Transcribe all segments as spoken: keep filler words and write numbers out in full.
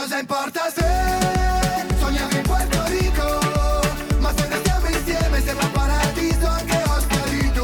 cosa importa se sogniamo in Puerto Rico, ma se restiamo insieme sembra un paradiso anche Oscarito.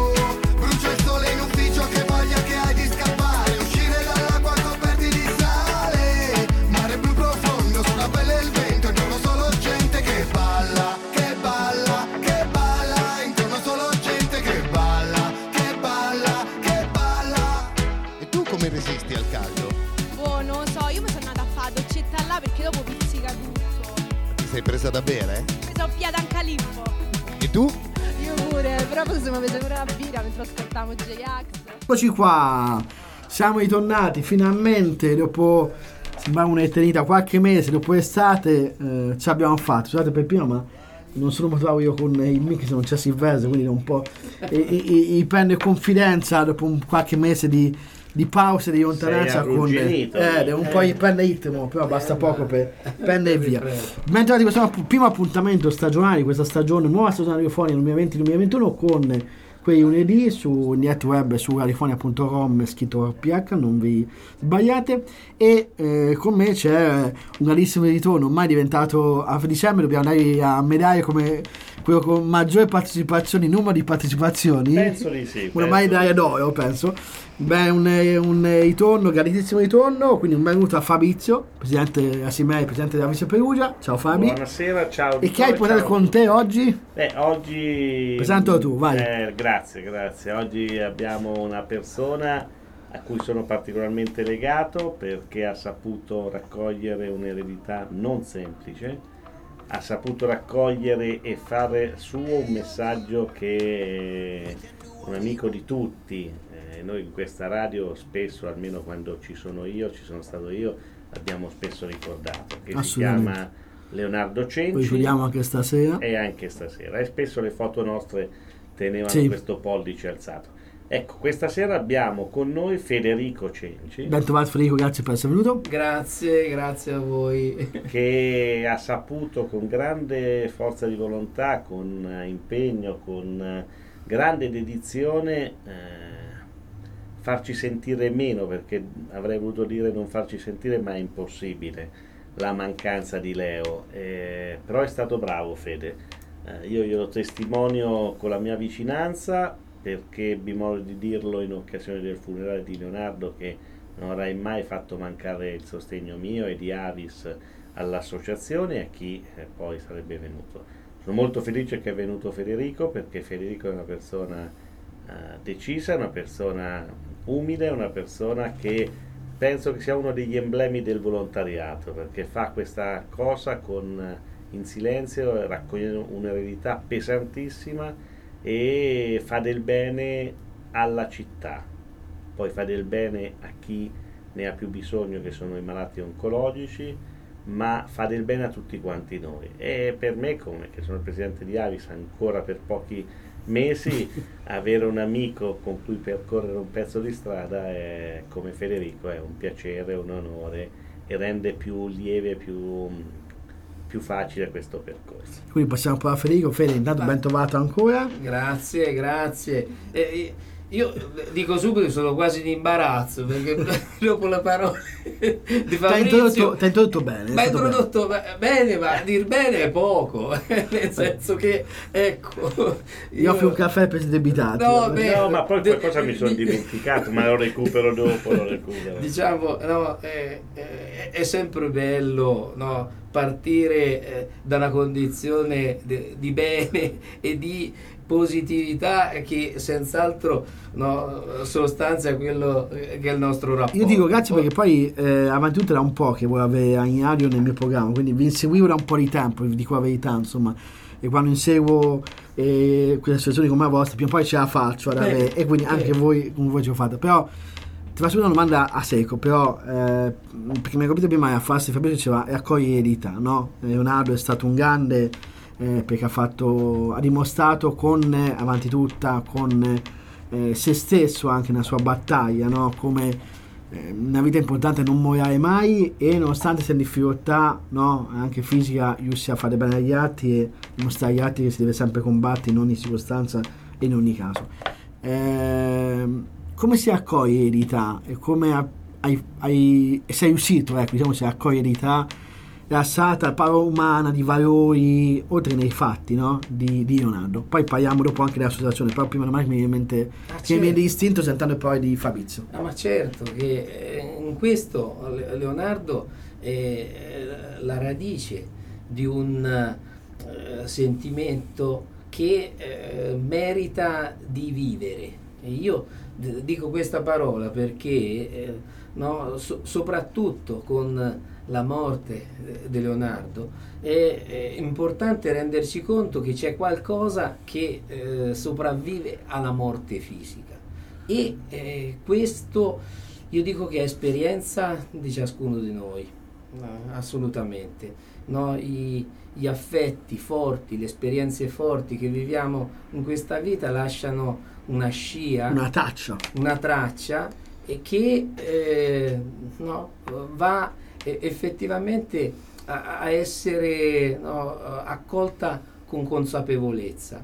Brucio il sole in ufficio, che voglia che hai di scappare, uscire dall'acqua coperti di sale, mare blu profondo sulla pelle il vento, intorno solo gente che balla, che balla, che balla, intorno solo gente che balla, che balla, che balla. E tu come resisti al caldo? Oh, non lo so, io mi sono andata a fare doccetta là perché dopo pizzica tutto. Ti sei presa da bere? Mi sono piata un califfo. E tu? Io pure, però possiamo prendere pure una birra mentre ascoltiamo J-Ax. Eccoci qua, siamo ritornati finalmente dopo, sembra un'eternità, qualche mese dopo estate, eh, ce l'abbiamo fatto. Scusate per prima, ma non sono motivato io con il mix, non c'è Silvestre, quindi un po' e, e, e prende confidenza dopo un qualche mese di, di pausa, di lontananza con eh, eh, un po' gli prende ritmo, però basta poco per prendere via. Bentornati in questo primo appuntamento stagionale di questa stagione, nuova stagione radiofonica duemilaventi duemilaventuno, con quei lunedì su NetWeb, su radiofonia punto com, scritto P H, non vi sbagliate. E eh, con me c'è un grandissimo ritorno, ormai diventato a dicembre, dobbiamo andare a medaglia come quello con maggiore partecipazioni, numero di partecipazioni, penso di sì, una medaglia d'oro, penso. Beh, un, un ritorno, grandissimo ritorno, quindi un benvenuto a Fabrizio, presidente assieme al presidente della Vice Perugia. Ciao Fabi. Buonasera, ciao. E chi hai portato con te oggi? Beh, oggi... Presentalo tu, vai. Eh, grazie, grazie. Oggi abbiamo una persona a cui sono particolarmente legato perché ha saputo raccogliere un'eredità non semplice, ha saputo raccogliere e fare suo un messaggio che è un amico di tutti. Eh, noi in questa radio spesso, almeno quando ci sono io, ci sono stato io, abbiamo spesso ricordato, che si chiama Leonardo Cenci. Lo ricordiamo anche stasera. E anche stasera. E spesso le foto nostre tenevano sì. questo pollice alzato. Ecco, questa sera abbiamo con noi Federico Cenci. Ben trovato Federico, grazie per essere venuto. Grazie, grazie a voi. Che ha saputo con grande forza di volontà, con impegno, con grande dedizione eh, farci sentire meno, perché avrei voluto dire non farci sentire, ma è impossibile, la mancanza di Leo. Eh, però è stato bravo Fede. Eh, io glielo testimonio con la mia vicinanza, perché ebbi modo di dirlo in occasione del funerale di Leonardo, che non avrei mai fatto mancare il sostegno mio e di Avis all'associazione e a chi eh, poi sarebbe venuto. Sono molto felice che è venuto Federico, perché Federico è una persona eh, decisa, una persona umile, una persona che penso che sia uno degli emblemi del volontariato, perché fa questa cosa con, in silenzio, raccoglie un'eredità pesantissima e fa del bene alla città, poi fa del bene a chi ne ha più bisogno, che sono i malati oncologici, ma fa del bene a tutti quanti noi. E per me, come che sono il presidente di Avis ancora per pochi mesi, avere un amico con cui percorrere un pezzo di strada è, come Federico, è un piacere, un onore e rende più lieve, più più facile questo percorso. Quindi passiamo poi a Federico. Fede, intanto ben trovato ancora. Grazie, grazie. Eh, io dico subito che sono quasi in imbarazzo, perché dopo la parola di Fabrizio ti hai introdotto bene. Ma hai introdotto bene. bene, ma dir bene è poco, nel senso che ecco. Io offro un caffè per debitati. No, beh, no, ma poi qualcosa mi sono dimenticato, ma lo recupero dopo, lo recupero. Diciamo, no, è, è, è sempre bello, no, partire eh, da una condizione de, di bene e di positività che senz'altro no, sostanzia quello che è il nostro rapporto. Io dico grazie perché poi eh, avanti tutto era un po' che volevo avere in radio nel mio programma, quindi vi inseguivo da un po' di tempo, vi dico la verità, insomma, e quando inseguo eh, quelle situazioni come la vostra, prima o poi ce la faccio ad avere, e quindi anche eh. voi come voi ce l'ho fatta. Però ti faccio una domanda a secco, però eh, perché mi hai capito prima a farsi Fabrizio diceva raccoglie eredità, no? Leonardo è stato un grande eh, perché ha fatto ha dimostrato con eh, avanti tutta con eh, se stesso anche nella sua battaglia, no? Come eh, una vita importante non morire mai, e nonostante sia in difficoltà, no? Anche fisica, riuscì a fare bene agli altri e dimostrare agli altri che si deve sempre combattere in ogni circostanza e in ogni caso. Eh, come si accoglie eredità e come hai, hai, sei riuscito, ecco, diciamo, a coglierità rilassata, la parola umana, di valori, oltre che nei fatti, no? Di, di Leonardo. Poi parliamo dopo anche dell'associazione, però prima domani mi viene in mente Ah, che mi viene certo. distinto sentendo poi di Fabrizio. Ah, ma certo che eh, in questo Le- Leonardo è eh, la radice di un eh, sentimento che eh, merita di vivere. E io d- dico questa parola perché eh, no, so- soprattutto con la morte eh, di Leonardo è, è importante rendersi conto che c'è qualcosa che eh, sopravvive alla morte fisica. E eh, questo io dico che è esperienza di ciascuno di noi, no, assolutamente. No, i, gli affetti forti, le esperienze forti che viviamo in questa vita lasciano una scia, Una taccia. una traccia e che eh, no, va eh, effettivamente a, a essere no, accolta con consapevolezza.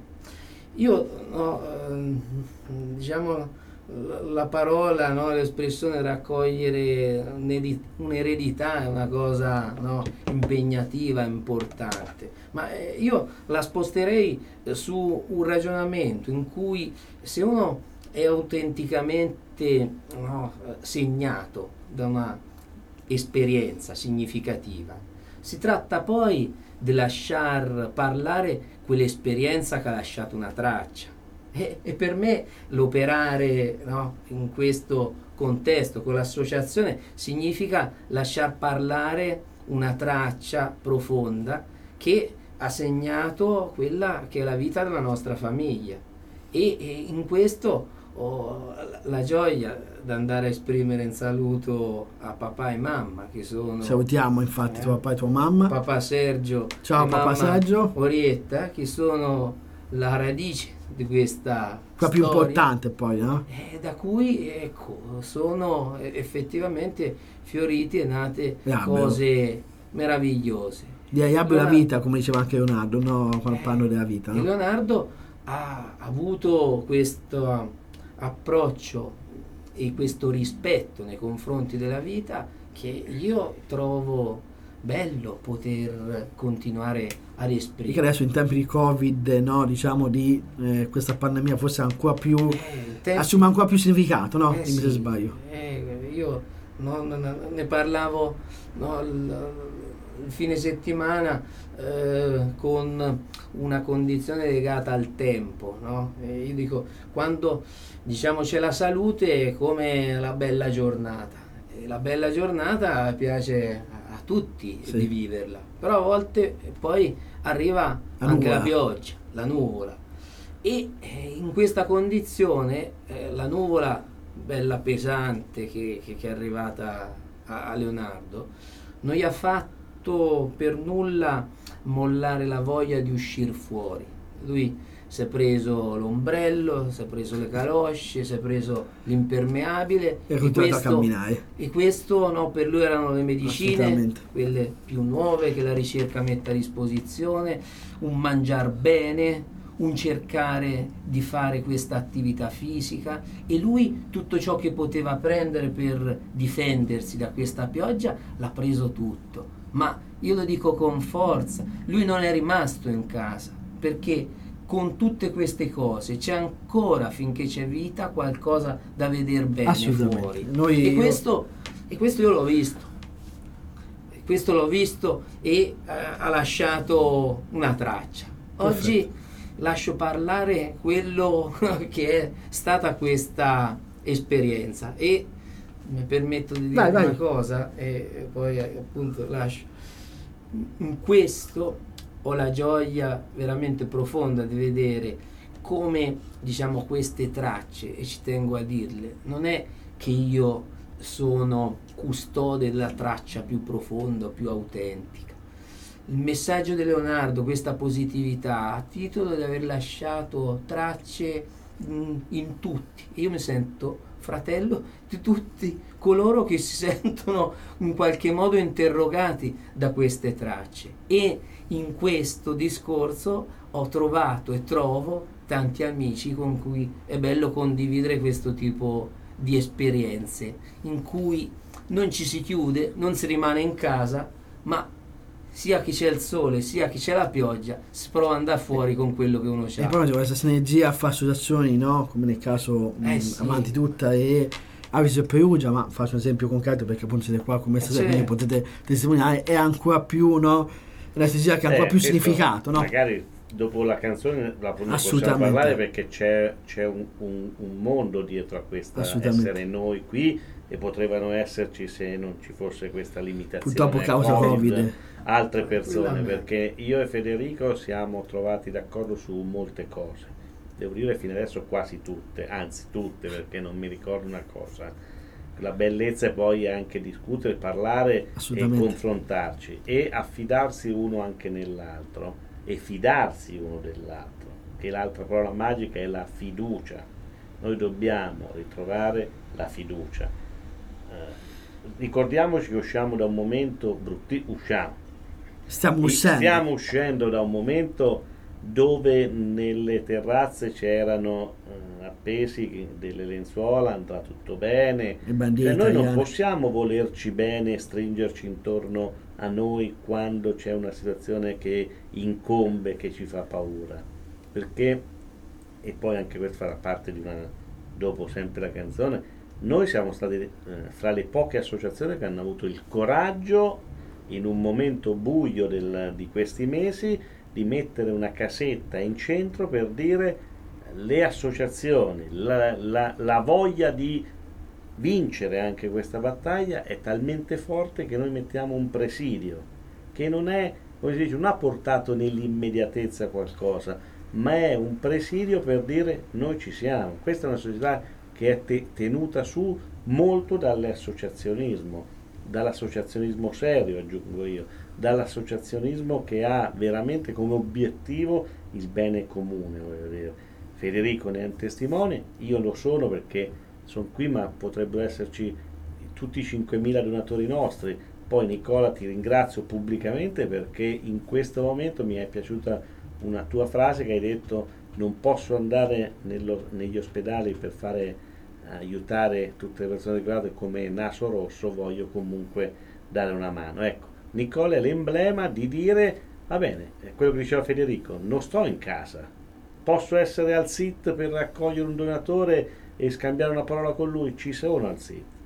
Io no, ehm, diciamo la parola, no, l'espressione raccogliere un'edi- un'eredità è una cosa no, impegnativa, importante, ma eh, io la sposterei eh, su un ragionamento in cui se uno è autenticamente no, segnato da una esperienza significativa, si tratta poi di lasciar parlare quell'esperienza che ha lasciato una traccia. E, e per me l'operare no, in questo contesto con l'associazione significa lasciar parlare una traccia profonda che ha segnato quella che è la vita della nostra famiglia e, e in questo ho la gioia di andare a esprimere un saluto a papà e mamma che sono Salutiamo infatti Eh. tuo papà e tua mamma. papà Sergio Ciao, e papà mamma Sergio. Orietta, che sono la radice di questa Qua più storia, importante poi, no? eh, da cui ecco, sono eh, effettivamente fiorite e nate Ah, cose meravigliose. Direi abbia la Leonardo- vita, come diceva anche Leonardo, no? Quando parlo della vita, E no? Leonardo ha avuto questo approccio e questo rispetto nei confronti della vita che io trovo bello poter continuare ad Perché esprimere. adesso in tempi di Covid, no? Diciamo di eh, questa pandemia forse ancora più Eh, tempi- assume ancora più significato, no? Eh, Dimmi se sì. sbaglio. Eh, io no, no, no, ne parlavo no, il, il fine settimana eh, con una condizione legata al tempo, no? E io dico, quando diciamo c'è la salute è come la bella giornata. E la bella giornata piace a, a tutti Sì. di viverla, però a volte poi arriva La anche nuvola. la pioggia, la nuvola. E eh, in questa condizione eh, la nuvola bella pesante che, che- che è arrivata a, a Leonardo non gli ha fatto per nulla mollare la voglia di uscire fuori. Lui si è preso l'ombrello, si è preso le calosce, si è preso l'impermeabile E ha e continuato a questo, camminare. e questo no, per lui erano le medicine, Assolutamente. quelle più nuove che la ricerca mette a disposizione, un mangiar bene, un cercare di fare questa attività fisica e lui tutto ciò che poteva prendere per difendersi da questa pioggia l'ha preso tutto. Ma io lo dico con forza, lui non è rimasto in casa perché con tutte queste cose c'è ancora, finché c'è vita, qualcosa da vedere bene Assolutamente. fuori. Noi- e, questo, e questo io l'ho visto. E questo l'ho visto e eh, ha lasciato una traccia. Oggi lascio parlare quello che è stata questa esperienza e mi permetto di dire Vai, vai. una cosa e poi eh, appunto lascio. In questo ho la gioia veramente profonda di vedere come diciamo queste tracce, e ci tengo a dirle, non è che io sono custode della traccia più profonda, più autentica. Il messaggio di Leonardo, questa positività, a titolo di aver lasciato tracce in, in tutti. Io mi sento fratello di tutti coloro che si sentono in qualche modo interrogati da queste tracce. E in questo discorso ho trovato e trovo tanti amici con cui è bello condividere questo tipo di esperienze, in cui non ci si chiude, non si rimane in casa, ma sia che c'è il sole sia che c'è la pioggia si prova ad andare fuori con quello che uno E ha. poi c'è questa sinergia fra associazioni, no? Come nel caso Eh, mh, sì. Amanti Tutta e Aviso e Perugia, ma faccio un esempio concreto perché appunto siete qua come stasera, Sì. quindi potete testimoniare, è ancora più, no? Una sinergia che ha ancora Eh, più questo significato, no? Magari dopo la canzone la ne possiamo Assolutamente. parlare, perché c'è, c'è un, un- un mondo dietro a questa Assolutamente. essere noi qui, e potrebbero esserci se non ci fosse questa limitazione Purtroppo causa Covid. altre persone, Tranquillamente. perché io e Federico siamo trovati d'accordo su molte cose, devo dire fino adesso quasi tutte, anzi tutte, perché non mi ricordo una cosa. La bellezza è poi anche discutere, parlare e Assolutamente. confrontarci e affidarsi uno anche nell'altro e fidarsi uno dell'altro, che l'altra parola magica è la fiducia. Noi dobbiamo ritrovare la fiducia. Eh, ricordiamoci che usciamo da un momento brutti, usciamo Stiamo uscendo. stiamo uscendo da un momento dove nelle terrazze c'erano eh, appesi delle lenzuola, andrà tutto bene. Le bandiere Cioè, noi non italiane. possiamo volerci bene e stringerci intorno a noi quando c'è una situazione che incombe, che ci fa paura, perché, e poi anche questo farà parte di una, dopo sempre la canzone, noi siamo stati eh, fra le poche associazioni che hanno avuto il coraggio in un momento buio del, di questi mesi di mettere una casetta in centro per dire le associazioni, la, la, la voglia di vincere anche questa battaglia è talmente forte che noi mettiamo un presidio che non è, come si dice, non ha portato nell'immediatezza qualcosa, ma è un presidio per dire noi ci siamo. Questa è una società che è te- tenuta su molto dall'associazionismo, dall'associazionismo serio, aggiungo io, dall'associazionismo che ha veramente come obiettivo il bene comune, voglio dire. Federico ne è un testimone, io lo sono perché sono qui, ma potrebbero esserci tutti i cinquemila donatori nostri. Poi Nicola, ti ringrazio pubblicamente perché in questo momento mi è piaciuta una tua frase che hai detto: non posso andare nello- negli ospedali per fare aiutare tutte le persone riguardate come naso rosso, voglio comunque dare una mano. Ecco, Nicola è l'emblema di dire: va bene, è quello che diceva Federico, non sto in casa, posso essere al S I T per raccogliere un donatore e scambiare una parola con lui, ci sono al S I T.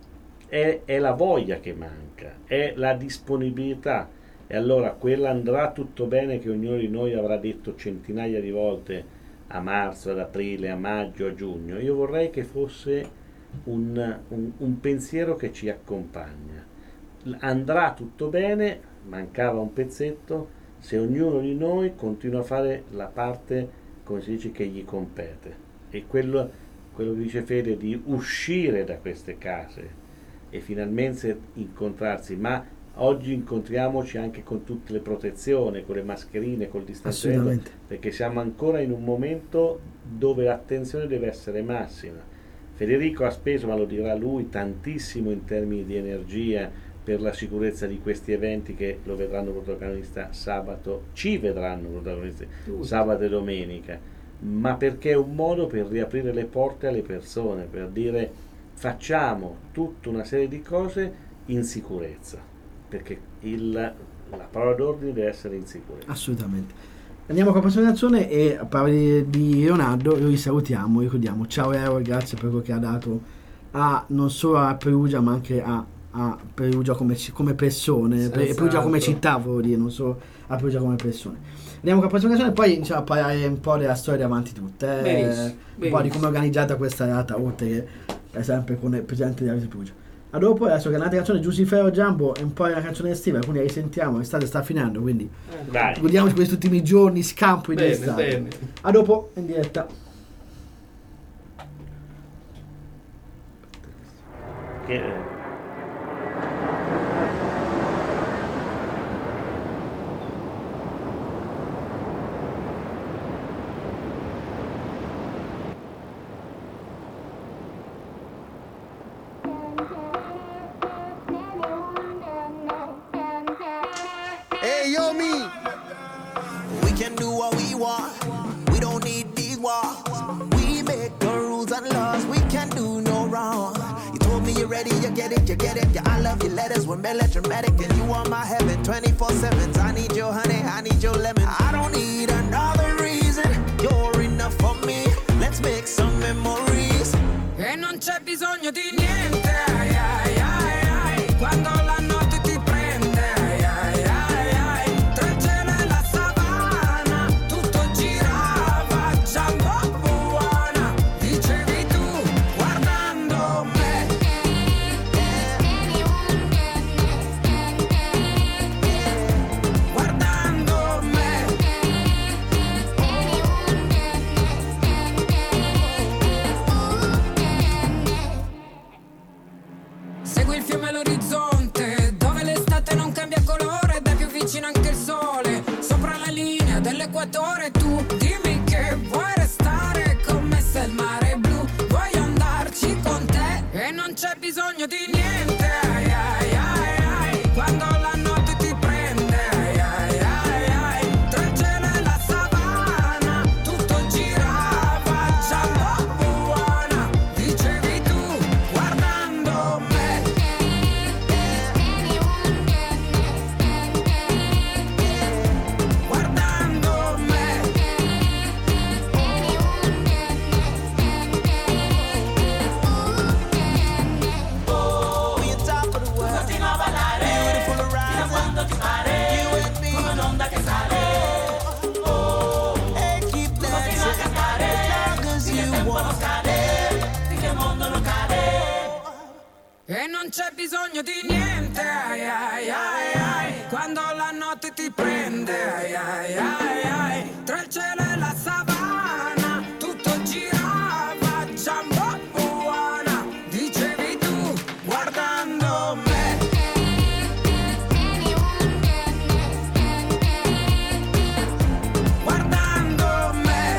È, è la voglia che manca, è la disponibilità, e allora quella andrà tutto bene che ognuno di noi avrà detto centinaia di volte a marzo, ad aprile, a maggio, a giugno. Io vorrei che fosse un, un, un pensiero che ci accompagna. Andrà tutto bene, mancava un pezzetto, se ognuno di noi continua a fare la parte, come si dice, che gli compete. E quello, quello che dice Fede, di uscire da queste case e finalmente incontrarsi, ma oggi incontriamoci anche con tutte le protezioni, con le mascherine, col distanziamento, Assolutamente. perché siamo ancora in un momento dove l'attenzione deve essere massima. Federico ha speso, ma lo dirà lui, tantissimo in termini di energia per la sicurezza di questi eventi che lo vedranno protagonista sabato, ci vedranno protagonisti Tutti. sabato e domenica, ma perché è un modo per riaprire le porte alle persone, per dire facciamo tutta una serie di cose in sicurezza, perché il, la parola d'ordine deve essere in sicurezza. Assolutamente. Andiamo con la prossima canzone e a parlare di Leonardo noi salutiamo, ricordiamo ciao Leo, grazie per quello che ha dato a non solo a Perugia ma anche a, a Perugia come, ci- come persone, Senz'altro. e Perugia come città, volevo dire, non solo a Perugia come persone. Andiamo con la prossima canzone e poi iniziamo a parlare un po' della storia di Avanti Tutte, eh, Benissimo, un po' di benissimo. come è organizzata questa realtà, oltre che è sempre con il presidente di Aviso Perugia. A dopo, adesso che è un'altra canzone, Giussifero Giambo, è un po' una canzone estiva, quindi la risentiamo, l'estate sta finendo, quindi Dai, godiamoci questi ultimi giorni, scampo di Bene, estate. bene. A dopo, in diretta. che, Hey, yo, me. We can do what we want. We don't need these walls. We make the rules and laws. We can do no wrong. You told me you're ready, you get it, you get it. Yeah, I love your letters when melodramatic, and you are my heaven. twenty-four seven. I need your honey, I need your lemon. I don't need another reason. You're enough for me. Let's make some memories. E non c'è bisogno di niente, ai, ai, ai, ai. Quando la notte ti prende, ai, ai, ai, ai. Tra il cielo e la savana, tutto girava, Jumbo buona, dicevi tu, guardando me. Guardando me. Segui il fiume all'orizzonte, dove l'estate non cambia colore ed è più vicino anche il sole. Sopra la linea dell'equatore tu dimmi che vuoi restare con me se il mare è blu. Voglio andarci con te e non c'è bisogno di niente, ai, ai, ai, ai. Quando la notte ti prende, ai, ai, ai, ai. Tra il cielo e la savana, tutto girava, Jumbo buona, dicevi tu, guardando me. Guardando me. We on top of the world. Beautiful horizon. You and me. Hey, keep dancing. As long as you want. E non c'è bisogno di niente, ai, ai, ai, ai. Quando la notte ti prende, ai, ai, ai, ai. Tra il cielo e la savana, tutto girava, Jumbo buona, dicevi tu, guardando me. Guardando me.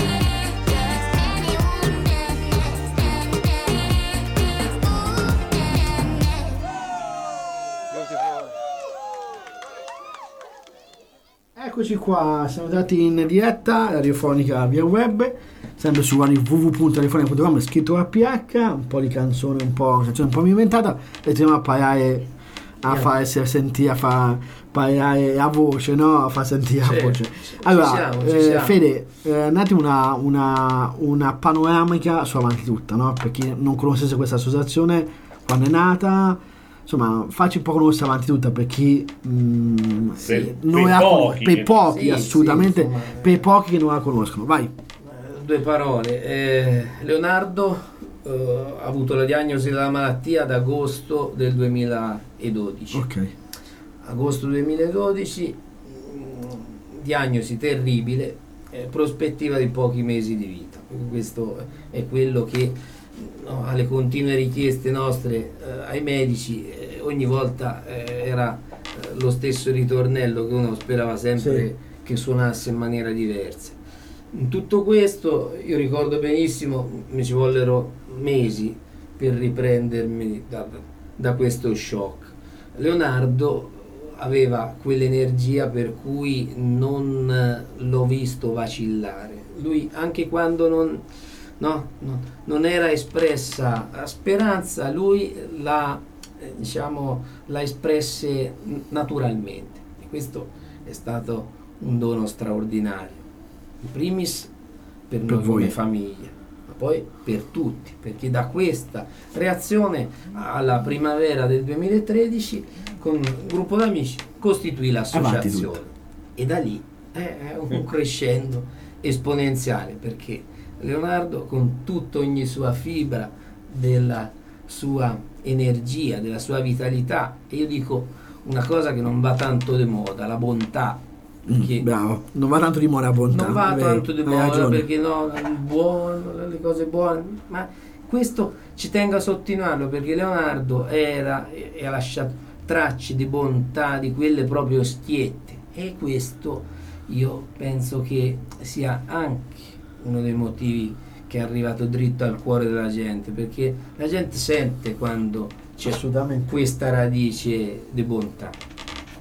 Eccoci qua, siamo andati in diretta radiofonica via web, sempre su w w w punto radiofonica punto com, scritto A P H, un po' di canzone, un po' canzone un po' inventata, e stiamo a parlare, a far sentire, a far parlare a voce, no? A far sentire Sì, a voce. ci Allora, siamo, ci eh, siamo. Fede, eh, un attimo una, una, una panoramica su Avanti Tutta, no? Per chi non conoscesse questa associazione, quando è nata. Insomma, facci un po' conoscere Avanti Tutta per chi mh, Per- non per la pochi conosce, per che- pochi Sì, assolutamente, sì, insomma, per pochi che non la conoscono. Vai. Eh, Due parole. Eh, Leonardo eh, ha avuto la diagnosi della malattia ad agosto del duemiladodici. Ok. Agosto duemiladodici, mh, diagnosi terribile, eh, prospettiva di pochi mesi di vita. Questo è quello che, no, alle continue richieste nostre eh, ai medici, eh, ogni volta eh, era eh, lo stesso ritornello che uno sperava sempre Sì. che suonasse in maniera diversa. In tutto questo io ricordo benissimo, mi ci vollero mesi per riprendermi da, da questo shock. Leonardo aveva quell'energia per cui non eh, l'ho visto vacillare. Lui, anche quando non, no, no, non era espressa la speranza, lui la, eh, diciamo, la espresse naturalmente. E questo è stato un dono straordinario. In primis per, Per noi voi. come famiglia, ma poi per tutti, perché da questa reazione alla primavera del duemilatredici con un gruppo d'amici costituì Avanti l'associazione Tutta. e da lì è un crescendo esponenziale, perché Leonardo, con tutta ogni sua fibra della sua energia, della sua vitalità, e io dico una cosa che non va tanto di moda, la bontà, che Mm, bravo, non va tanto di moda la bontà. non va è vero, tanto di hai moda, ragione. perché no, buono, le cose buone, ma questo ci tengo a sottolinearlo, perché Leonardo era e e ha lasciato tracce di bontà, di quelle proprio schiette, e questo io penso che sia anche uno dei motivi che è arrivato dritto al cuore della gente, perché la gente sente quando c'è Assolutamente. questa radice di bontà,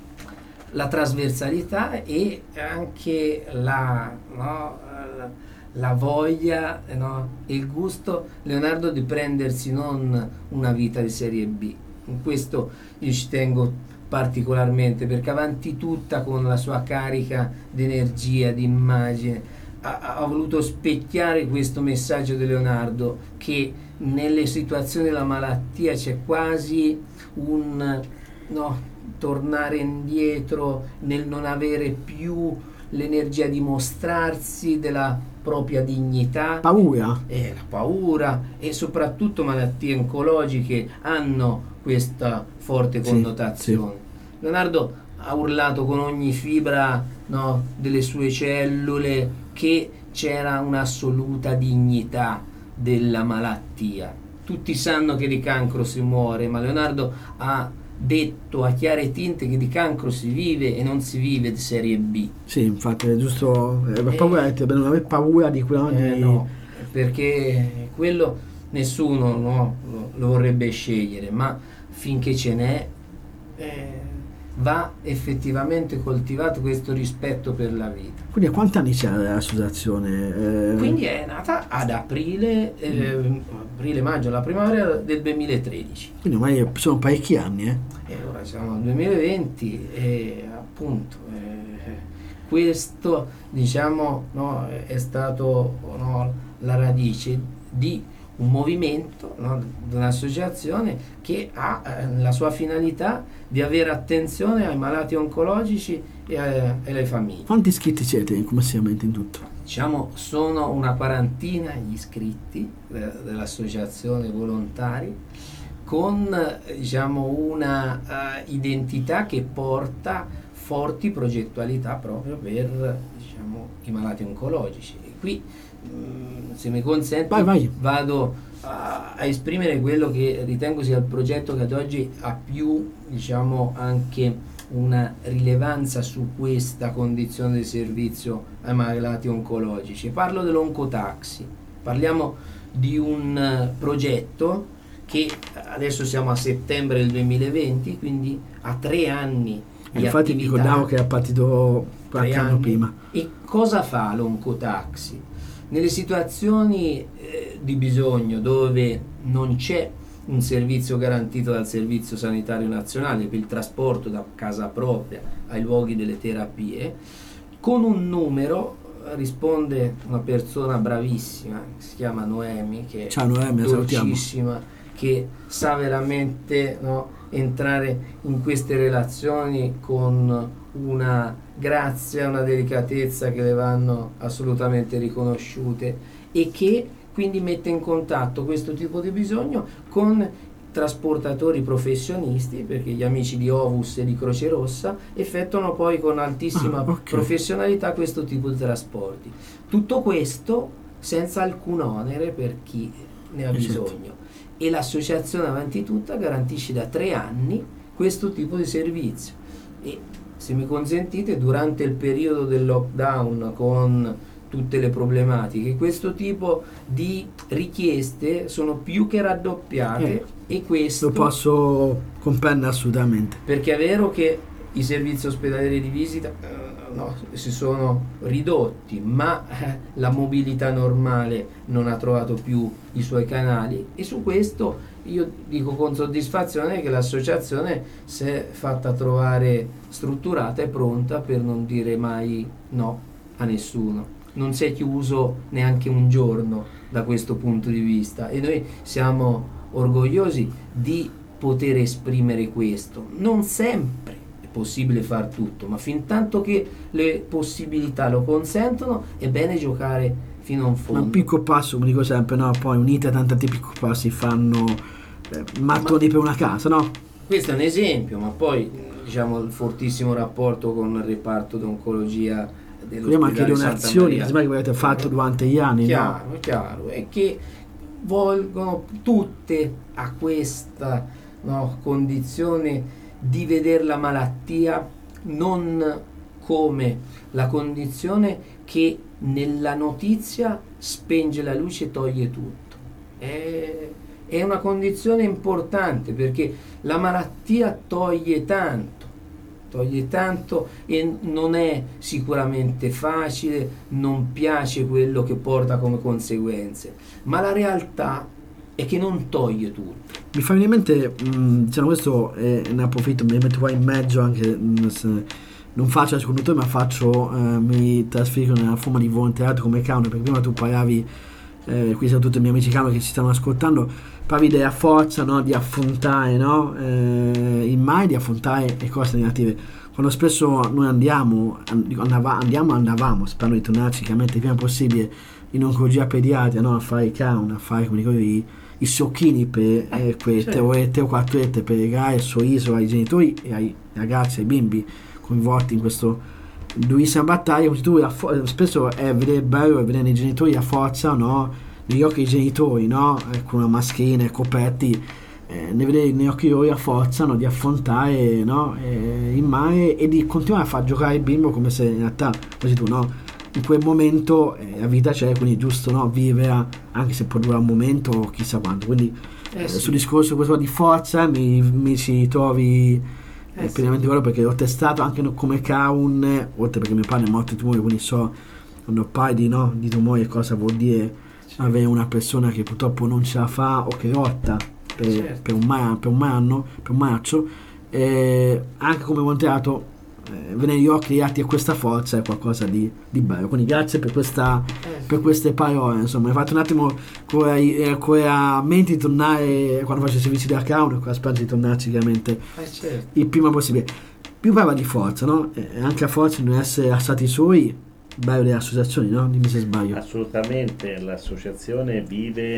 la trasversalità e anche la, no, la, la voglia, eh, no, e il gusto, Leonardo, di prendersi non una vita di serie B. In questo io ci tengo particolarmente, perché avanti tutta con la sua carica di energia, di immagine, ha, ha voluto specchiare questo messaggio di Leonardo, che nelle situazioni della malattia c'è quasi un no, tornare indietro nel non avere più l'energia di mostrarsi della propria dignità, Paura. e la paura, e soprattutto malattie oncologiche hanno questa forte Sì, connotazione. Leonardo ha urlato con ogni fibra, no, delle sue cellule che c'era un'assoluta dignità della malattia. Tutti sanno che di cancro si muore, ma Leonardo ha detto a chiare tinte che di cancro si vive e non si vive di serie B. Sì, infatti è giusto, eh, paura, eh, non avere paura di quello Eh, di... no, perché quello nessuno, no, lo, lo vorrebbe scegliere, ma finché ce n'è eh, va effettivamente coltivato questo rispetto per la vita. Quindi a quanti anni c'è l'associazione? Eh, Quindi è nata ad aprile, eh, aprile-maggio, la primavera del duemilatredici. Quindi ormai sono parecchi anni, eh? E ora siamo nel duemilaventi e appunto eh, questo, diciamo, no, è stato, no, la radice di un movimento, no, di un'associazione che ha eh, la sua finalità di avere attenzione ai malati oncologici e, a- e alle famiglie. Quanti iscritti siete complessivamente in tutto? Diciamo, sono una quarantina gli iscritti de- dell'associazione volontari, con eh, diciamo una eh, identità che porta forti progettualità proprio per, diciamo, i malati oncologici. E qui, mh, se mi consenti, Vai, vai. vado a, a esprimere quello che ritengo sia il progetto che ad oggi ha più, diciamo, anche una rilevanza su questa condizione di servizio ai malati oncologici. Parlo dell'Oncotaxi. Parliamo di un eh, progetto che adesso siamo a settembre del duemilaventi, quindi a tre anni E di infatti attività. ricordavo che era partito qualche Tre anno anni. prima. E cosa fa l'Oncotaxi? Nelle situazioni eh, di bisogno dove non c'è un servizio garantito dal Servizio Sanitario Nazionale per il trasporto da casa propria ai luoghi delle terapie, con un numero risponde una persona bravissima che si chiama Noemi, che Ciao Noemi, la è salutiamo. dolcissima, che sa veramente, no, entrare in queste relazioni con una grazia, una delicatezza che le vanno assolutamente riconosciute, e che quindi mette in contatto questo tipo di bisogno con trasportatori professionisti, perché gli amici di Ovus e di Croce Rossa effettuano poi con altissima Ah, ok. professionalità questo tipo di trasporti. Tutto questo senza alcun onere per chi ne ha Esatto. bisogno. E l'associazione Avanti Tutta garantisce da tre anni questo tipo di servizio. E se mi consentite, durante il periodo del lockdown, con tutte le problematiche, questo tipo di richieste sono più che raddoppiate, Eh, e questo Lo posso comprendere assolutamente. perché è vero che i servizi ospedalieri di visita eh, no, si sono ridotti, ma eh, la mobilità normale non ha trovato più i suoi canali, e su questo io dico con soddisfazione che l'associazione si è fatta trovare strutturata e pronta per non dire mai no a nessuno. Non si è chiuso neanche un giorno da questo punto di vista, e noi siamo orgogliosi di poter esprimere questo. Non sempre è possibile far tutto, ma fin tanto che le possibilità lo consentono è bene giocare fino a un Ma fondo. un piccolo passo, come dico sempre, no? Poi unite a tanti piccoli passi fanno eh, mattoni per una casa, no? Questo è un esempio, ma poi diciamo il fortissimo rapporto con il reparto di oncologia Abbiamo anche dell'ospedale Santa donazioni Maria. che avete fatto durante gli anni, no? Chiaro, chiaro, e che volgono tutte a questa, no, condizione di vedere la malattia non come la condizione che nella notizia spenge la luce e toglie tutto. È, è una condizione importante, perché la malattia toglie tanto, toglie tanto e non è sicuramente facile, non piace quello che porta come conseguenze, ma la realtà è che non toglie tutto. Mi fa venire in mente, mh, diciamo, questo eh, ne approfitto, mi metto qua in mezzo anche, mh, se non faccio il conduttore ma faccio, eh, mi trasferisco nella forma di volontariato come counter, perché prima tu parlavi, eh, qui sono tutti i miei amici counter che ci stanno ascoltando, parlavi della forza, no, di affrontare, no, eh, il male, di affrontare le cose negative. Quando spesso noi andiamo, andava, andiamo andavamo, sperando di tornarci chiaramente il prima possibile in oncologia pediatria, no, a fare i count, a fare come dico i, i socchini per eh, quelle certo. tre o quattro orette per legare il sorriso ai genitori e ai ragazzi, ai bimbi coinvolti in questo durissima battaglia. Come tu, fo- spesso è vedere bello è vedere nei genitori la forza, no, negli occhi dei genitori, no, eh, con una mascherina e coperti, eh, ne vedere negli occhi loro la forza, no, di affrontare, no, eh, il mare e di continuare a far giocare il bimbo come se in realtà, così tu, no, in quel momento eh, la vita c'è, quindi è giusto, no, vivere, anche se può durare un momento o chissà quanto. Quindi Eh eh, sì. sul discorso questo di forza mi, mi ci trovi Eh eh, pienamente quello, perché l'ho testato anche no- come caun, oltre perché mio padre è morto di tumore, quindi so quando parli di, no, di tumore cosa vuol dire avere una persona che purtroppo non ce la fa o che lotta per, Certo. per un, ma- per un anno, per un marcio, eh, anche come volontariato, eh, vedere gli occhi degli altri e questa forza è qualcosa di, di bello. Quindi grazie per questa Eh, per queste parole, insomma, hai fatto un attimo con la, eh, con la mente di tornare quando faccio i servizi da account, con la speranza di tornarci chiaramente eh, certo. il prima possibile. Più parla di forza, no? E anche la forza di non essere stati soli, bello delle associazioni, no? Dimmi se sbaglio. Assolutamente, l'associazione vive,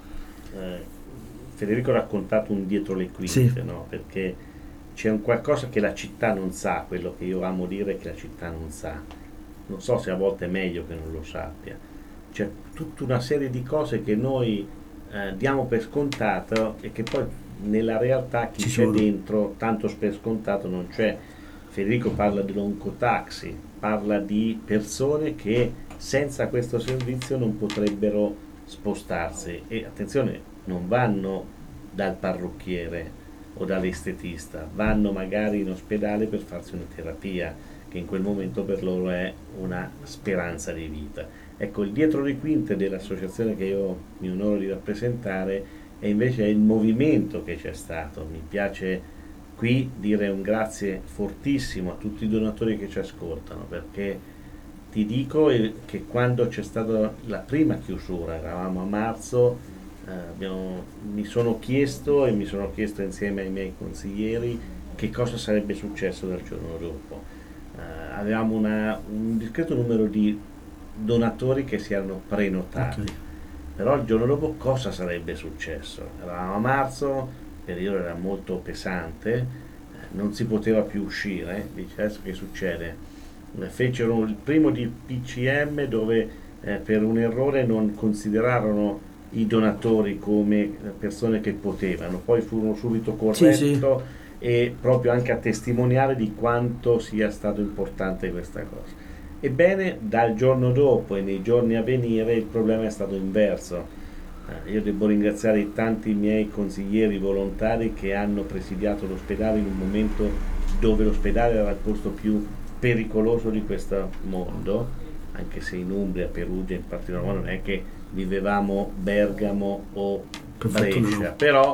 eh, Federico ha raccontato un dietro le quinte, Sì. no? Perché c'è un qualcosa che la città non sa, quello che io amo dire che la città non sa, non so se a volte è meglio che non lo sappia, c'è tutta una serie di cose che noi eh, diamo per scontato e che poi nella realtà chi Ci c'è sono. dentro tanto per scontato non c'è. Federico parla dell'oncotaxi, parla di persone che senza questo servizio non potrebbero spostarsi e attenzione, non vanno dal parrucchiere o dall'estetista, vanno magari in ospedale per farsi una terapia che in quel momento per loro è una speranza di vita. Ecco, il dietro le quinte dell'associazione che io mi onoro di rappresentare è invece il movimento che c'è stato. Mi piace qui dire un grazie fortissimo a tutti i donatori che ci ascoltano, perché ti dico che quando c'è stata la prima chiusura, eravamo a marzo, eh, abbiamo, mi sono chiesto e mi sono chiesto insieme ai miei consiglieri che cosa sarebbe successo dal giorno dopo. Eh, avevamo una, un discreto numero di donatori che si erano prenotati, Ok. però il giorno dopo cosa sarebbe successo? Eravamo a marzo, il periodo era molto pesante, eh, non si poteva più uscire, dice adesso che succede? Eh, fecero il primo di P C M dove eh, per un errore non considerarono i donatori come persone che potevano, poi furono subito corretto Sì, sì. e proprio anche a testimoniare di quanto sia stato importante questa cosa. Ebbene, dal giorno dopo e nei giorni a venire il problema è stato inverso. Eh, io devo ringraziare i tanti miei consiglieri volontari che hanno presidiato l'ospedale in un momento dove l'ospedale era il posto più pericoloso di questo mondo, anche se in Umbria, Perugia in particolare non è che vivevamo Bergamo o Per fortuna Brescia, no. però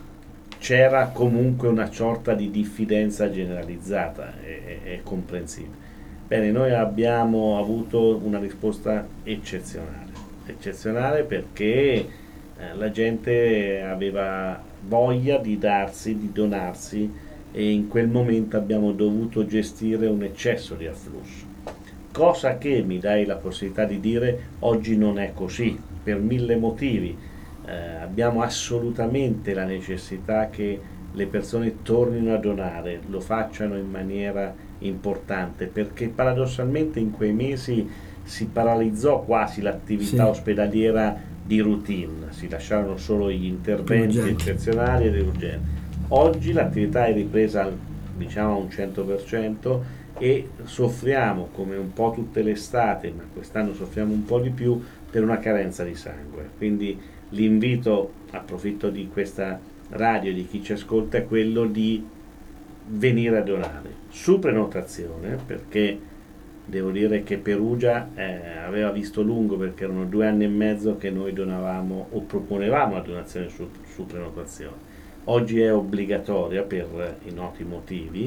c'era comunque una sorta di diffidenza generalizzata e, e, e comprensibile. Bene, noi abbiamo avuto una risposta eccezionale, eccezionale perché eh, la gente aveva voglia di darsi, di donarsi e in quel momento abbiamo dovuto gestire un eccesso di afflusso. Cosa che mi dai la possibilità di dire oggi non è così, per mille motivi. Eh, abbiamo assolutamente la necessità che le persone tornino a donare, lo facciano in maniera importante, perché paradossalmente in quei mesi si paralizzò quasi l'attività Sì. ospedaliera di routine, si lasciarono solo gli interventi Urgenti. eccezionali ed urgenti. Oggi l'attività è ripresa diciamo a un cento per cento e soffriamo come un po' tutte le estate, ma quest'anno soffriamo un po' di più per una carenza di sangue. Quindi l'invito, approfitto di questa radio e di chi ci ascolta, è quello di venire a donare su prenotazione, perché devo dire che Perugia eh, aveva visto lungo, perché erano due anni e mezzo che noi donavamo o proponevamo la donazione su, su prenotazione. Oggi è obbligatoria per i noti motivi,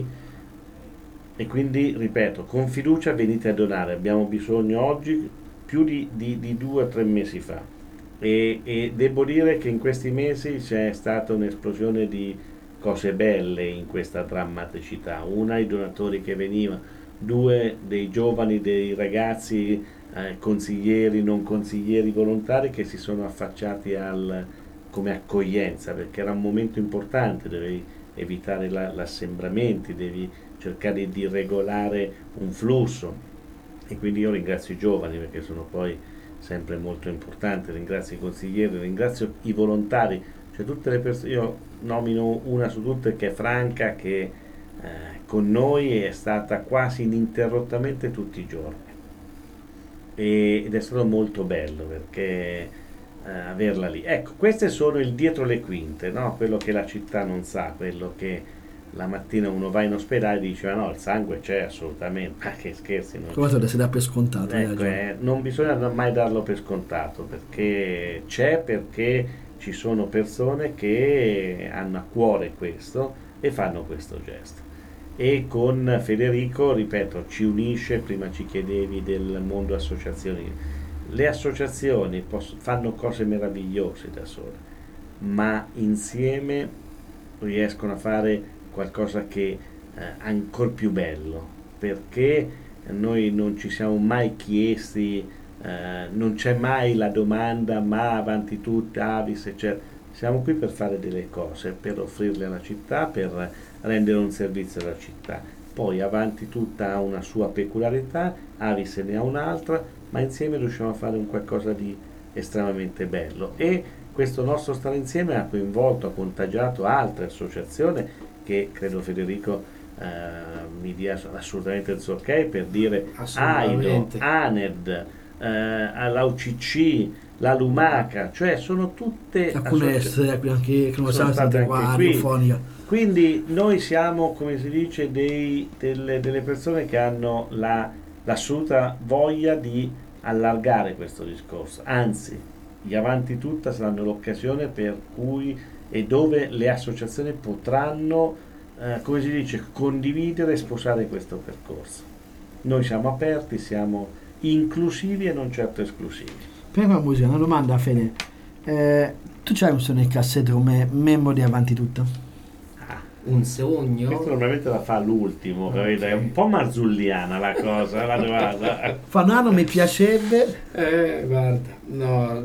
e quindi ripeto, con fiducia venite a donare. Abbiamo bisogno oggi più di, di, di due o tre mesi fa, e, e devo dire che in questi mesi c'è stata un'esplosione di cose belle in questa drammaticità. Una, i donatori che venivano, due, dei giovani, dei ragazzi, eh, consiglieri, non consiglieri, volontari, che si sono affacciati al, come accoglienza, perché era un momento importante, devi evitare la, l'assembramenti, devi cercare di regolare un flusso, e quindi io ringrazio i giovani, perché sono poi sempre molto importanti, ringrazio i consiglieri, ringrazio i volontari, cioè tutte le persone. Io nomino una su tutte, che è Franca, che eh, con noi è stata quasi ininterrottamente tutti i giorni, e, ed è stato molto bello, perché eh, averla lì. Ecco, queste sono il dietro le quinte, no? Quello che la città non sa, quello che la mattina uno va in ospedale e dice: ma no, il sangue c'è assolutamente, ma che scherzi, non Cosa si dà per scontato? ecco, eh, non bisogna mai darlo per scontato, perché c'è, perché ci sono persone che hanno a cuore questo e fanno questo gesto. E con Federico, ripeto, ci unisce. Prima ci chiedevi del mondo associazioni. Le associazioni poss- fanno cose meravigliose da sole, ma insieme riescono a fare qualcosa che è eh, ancora più bello, perché noi non ci siamo mai chiesti, eh, non c'è mai la domanda ma avanti tutta, Avis, eccetera. Siamo qui per fare delle cose, per offrirle alla città, per rendere un servizio alla città. Poi avanti tutta ha una sua peculiarità, Avis ne ha un'altra, ma insieme riusciamo a fare un qualcosa di estremamente bello. E questo nostro stare insieme ha coinvolto, ha contagiato altre associazioni, che credo Federico eh, mi dia assolutamente il suo ok per dire: AIDO, ANED, eh, l'A U C C, la Lumaca, cioè sono tutte alcune essere anche che non sono state qua, anche qui. Quindi noi siamo, come si dice, dei, delle, delle persone che hanno la, l'assoluta voglia di allargare questo discorso, anzi gli avanti tutta saranno l'occasione per cui e dove le associazioni potranno, eh, come si dice, condividere e sposare questo percorso. Noi siamo aperti, siamo inclusivi e non certo esclusivi. Prima la musica, una domanda a Fede. Eh, tu c'hai un sogno nel cassetto come membro di Avanti Tutta? Ah, un sogno? Questo normalmente la fa l'ultimo, okay. È un po' marzulliana la cosa, la guarda. Fa un anno mi piacerebbe. Eh, guarda, no,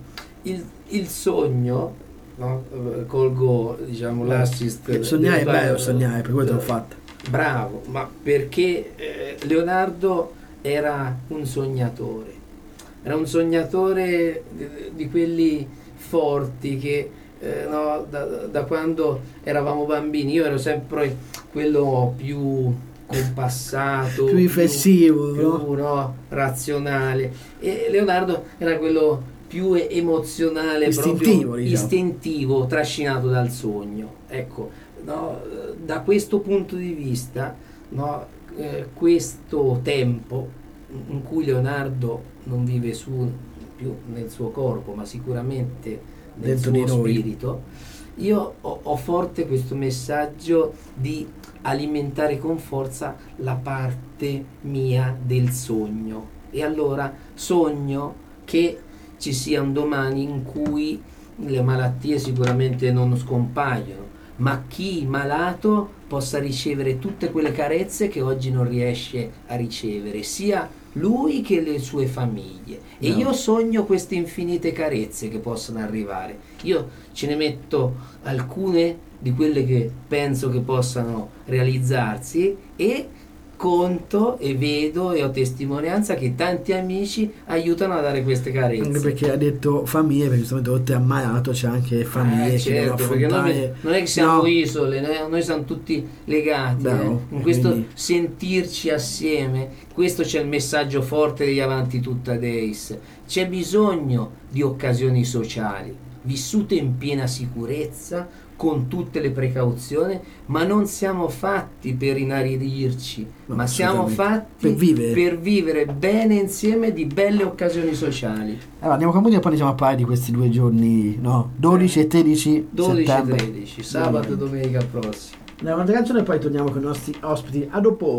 il, il sogno... No? Colgo, diciamo, l'assist. Sognare è bello, sognare, per quello l'ho fatto. Bravo, ma perché eh, Leonardo era un sognatore, era un sognatore di, di quelli forti che eh, no, da, da quando eravamo bambini, io ero sempre quello più compassato, più riflessivo, più, no? più no, razionale, e Leonardo era quello più emozionale, istintivo, proprio diciamo. istintivo, trascinato dal sogno. Ecco, no, da questo punto di vista, no, eh, questo tempo in cui Leonardo non vive su più nel suo corpo, ma sicuramente nel dentro suo di noi. spirito, io ho, ho forte questo messaggio di alimentare con forza la parte mia del sogno. E allora sogno che ci sia un domani in cui le malattie sicuramente non scompaiono, ma chi malato possa ricevere tutte quelle carezze che oggi non riesce a ricevere, sia lui che le sue famiglie. E No. io sogno queste infinite carezze che possono arrivare. Io ce ne metto alcune di quelle che penso che possano realizzarsi, e conto e vedo e ho testimonianza che tanti amici aiutano a dare queste carezze. Anche perché ha detto famiglie, perché giustamente oltre a malato c'è anche famiglie Eh, che certo, devono perché noi, affrontare. non è che siamo No. isole, noi, noi siamo tutti legati. Bravo, eh. In questo quindi- sentirci assieme, questo c'è il messaggio forte degli Avanti Tutta Days. C'è bisogno di occasioni sociali vissute in piena sicurezza, con tutte le precauzioni, ma non siamo fatti per inaridirci, No, ma siamo assolutamente. fatti Per vivere. per vivere bene insieme di belle occasioni sociali. Allora, andiamo con musica e poi iniziamo a parlare di questi due giorni, no? dodici e tredici dodici e settembre. tredici, sabato e domenica prossima. Andiamo con la canzone e poi torniamo con i nostri ospiti. A dopo.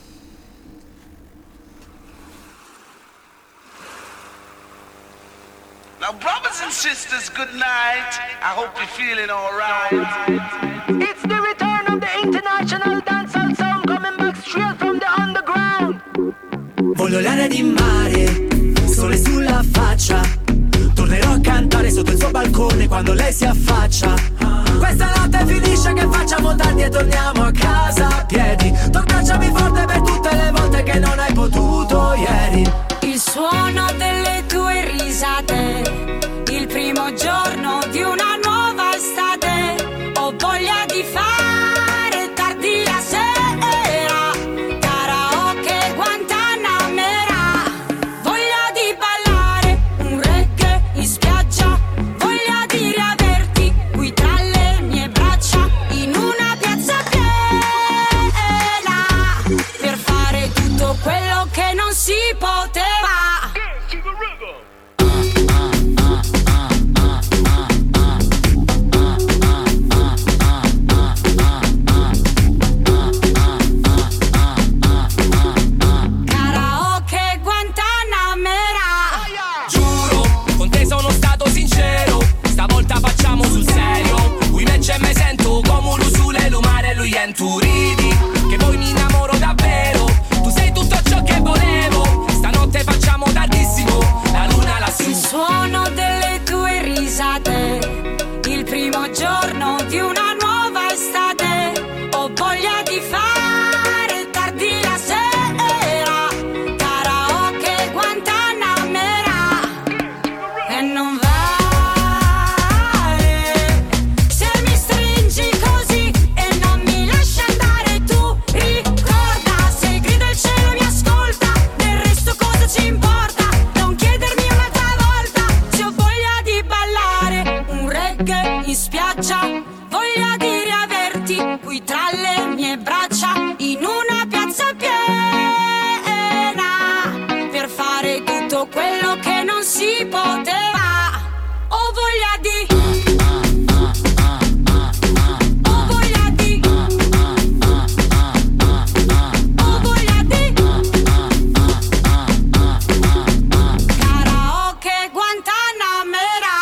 Now, brothers and sisters, good night. I hope you're feeling alright. It's the return of the international dancehall sound coming back straight from the underground. Voglio l'aria di mare, sole sulla faccia. Tornerò a cantare sotto il suo balcone quando lei si affaccia. Questa notte finisce che facciamo tardi e torniamo a casa a piedi. Toccacciami forte per tutte le volte che non hai potuto ieri. Il suono delle tue risate, il primo giorno di una nuova estate. Ho voglia di fare tardi la sera, karaoke Guantanamera. Voglia di ballare un reggae in spiaggia, voglia di riaverti qui tra le mie braccia in una piazza piena, per fare tutto quello che non si poteva. Karaoke Guantanamera. Giuro, con te sono stato sincero. Stavolta facciamo sul serio. Lui me c'è me sento come un usule lumare e lui è in tu ridi. Che poi mi innamoro davvero. Tu sei tutto ciò che volevo. Stanotte facciamo tardissimo. La luna lassù. Il suono delle tue risate, il primo giorno di una nuova estate. Ho voglia di fare tardi la sera, karaoke Guantanamera. E non vale se mi stringi così e non mi lasci andare. Tu ricorda, se grida il cielo mi ascolta, del resto cosa ci importa? Non chiedermi un'altra volta se ho voglia di ballare un reggae in spiaggia, voglia di riaverti qui tra le mie braccia in una piazza piena, per fare tutto quello che non si poteva. Ho voglia di, ho voglia di, ho voglia di karaoke Guantanamera.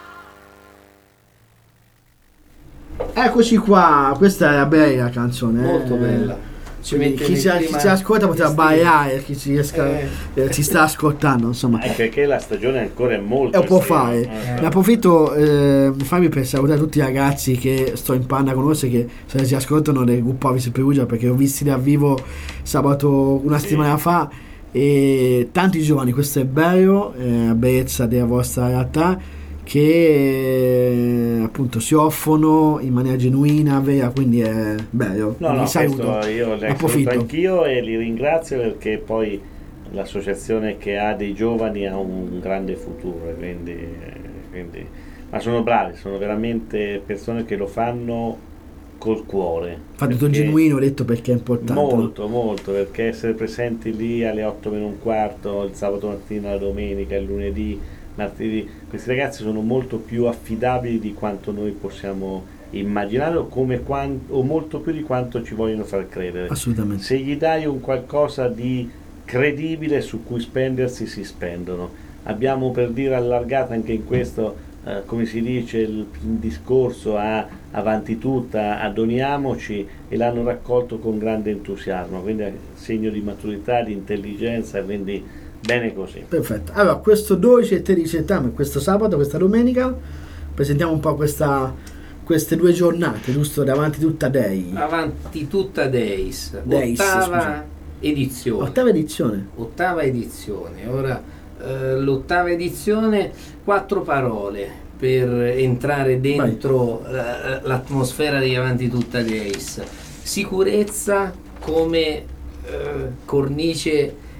Eccoci qua, questa è una bella canzone. Molto eh. bella. Ci Quindi mette chi, nel ci, chi clima ci ascolta poteva estivo. baiare, chi ci, esca- Eh. eh, ci sta ascoltando, insomma. Anche perché la stagione ancora è molto E lo può estrema. fare. Eh. Ne approfitto, eh, Fabio, per salutare tutti i ragazzi che sto in panna a conoscere, che se ci ascoltano del gruppo Avis Perugia, perché ho visti dal vivo sabato una Sì. settimana fa, e tanti giovani, questo è bello, eh, a bellezza della vostra realtà, che eh, appunto si offrono in maniera genuina, vera, quindi è bello. No, Quindi no, saluto, questo io li approfitto. saluto anch'io e li ringrazio perché poi l'associazione che ha dei giovani ha un grande futuro, quindi, quindi- ma sono bravi, sono veramente persone che lo fanno col cuore. Fa tutto perché- genuino, ho detto, perché è importante. Molto, molto, perché essere presenti lì alle otto meno un quarto, il sabato mattina, la domenica, il lunedì, martedì, questi ragazzi sono molto più affidabili di quanto noi possiamo immaginare o, come quan- o molto più di quanto ci vogliono far credere. Assolutamente. Se gli dai un qualcosa di credibile su cui spendersi, si spendono. Abbiamo, per dire, allargato anche in questo, eh, come si dice, il, il discorso a avanti tutta, adoniamoci, e l'hanno raccolto con grande entusiasmo, quindi è segno di maturità, di intelligenza, e quindi bene così. Perfetto. Allora, questo dodici e tredici settembre, questo sabato, questa domenica, presentiamo un po' questa, queste due giornate, giusto? Davanti tutta Day. Avanti tutta Days, Days, ottava scusa. edizione. Ottava edizione. Ottava edizione. Ora, eh, l'ottava edizione, quattro parole per entrare dentro eh, l'atmosfera di Avanti tutta Days. Sicurezza come eh, cornice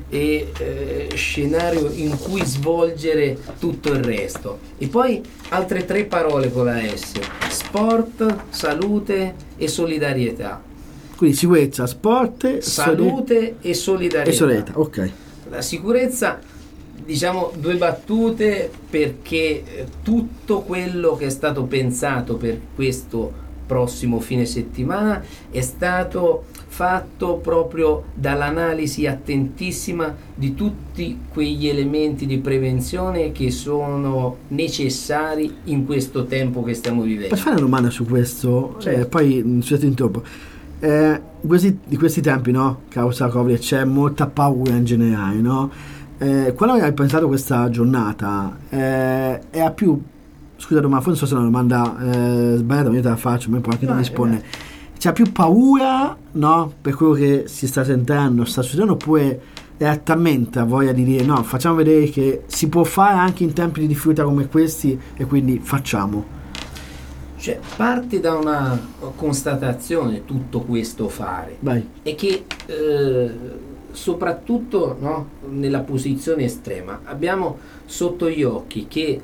e eh, scenario in cui svolgere tutto il resto. E poi altre tre parole con la S: sport, salute e solidarietà. Quindi sicurezza, sport, salute e solidarietà. E solidarietà, ok. La sicurezza, diciamo due battute, perché tutto quello che è stato pensato per questo prossimo fine settimana è stato fatto proprio dall'analisi attentissima di tutti quegli elementi di prevenzione che sono necessari in questo tempo che stiamo vivendo. Posso fare una domanda su questo? Certo. Eh, poi ci interrompo. Eh, questi, di questi tempi, no? Causa Covid, c'è molta paura in generale, no? Eh, quando hai pensato questa giornata, eh, era più, scusate, ma forse è una domanda eh, sbagliata, ma io te la faccio, ma poi anche non rispondere. C'è più paura, no? Per quello che si sta sentendo, sta succedendo, oppure esattamente voglia di dire no, facciamo vedere che si può fare anche in tempi di difficoltà come questi e quindi facciamo? Cioè, parte da una constatazione tutto questo fare. Vai. È che eh, soprattutto, no, nella posizione estrema abbiamo sotto gli occhi che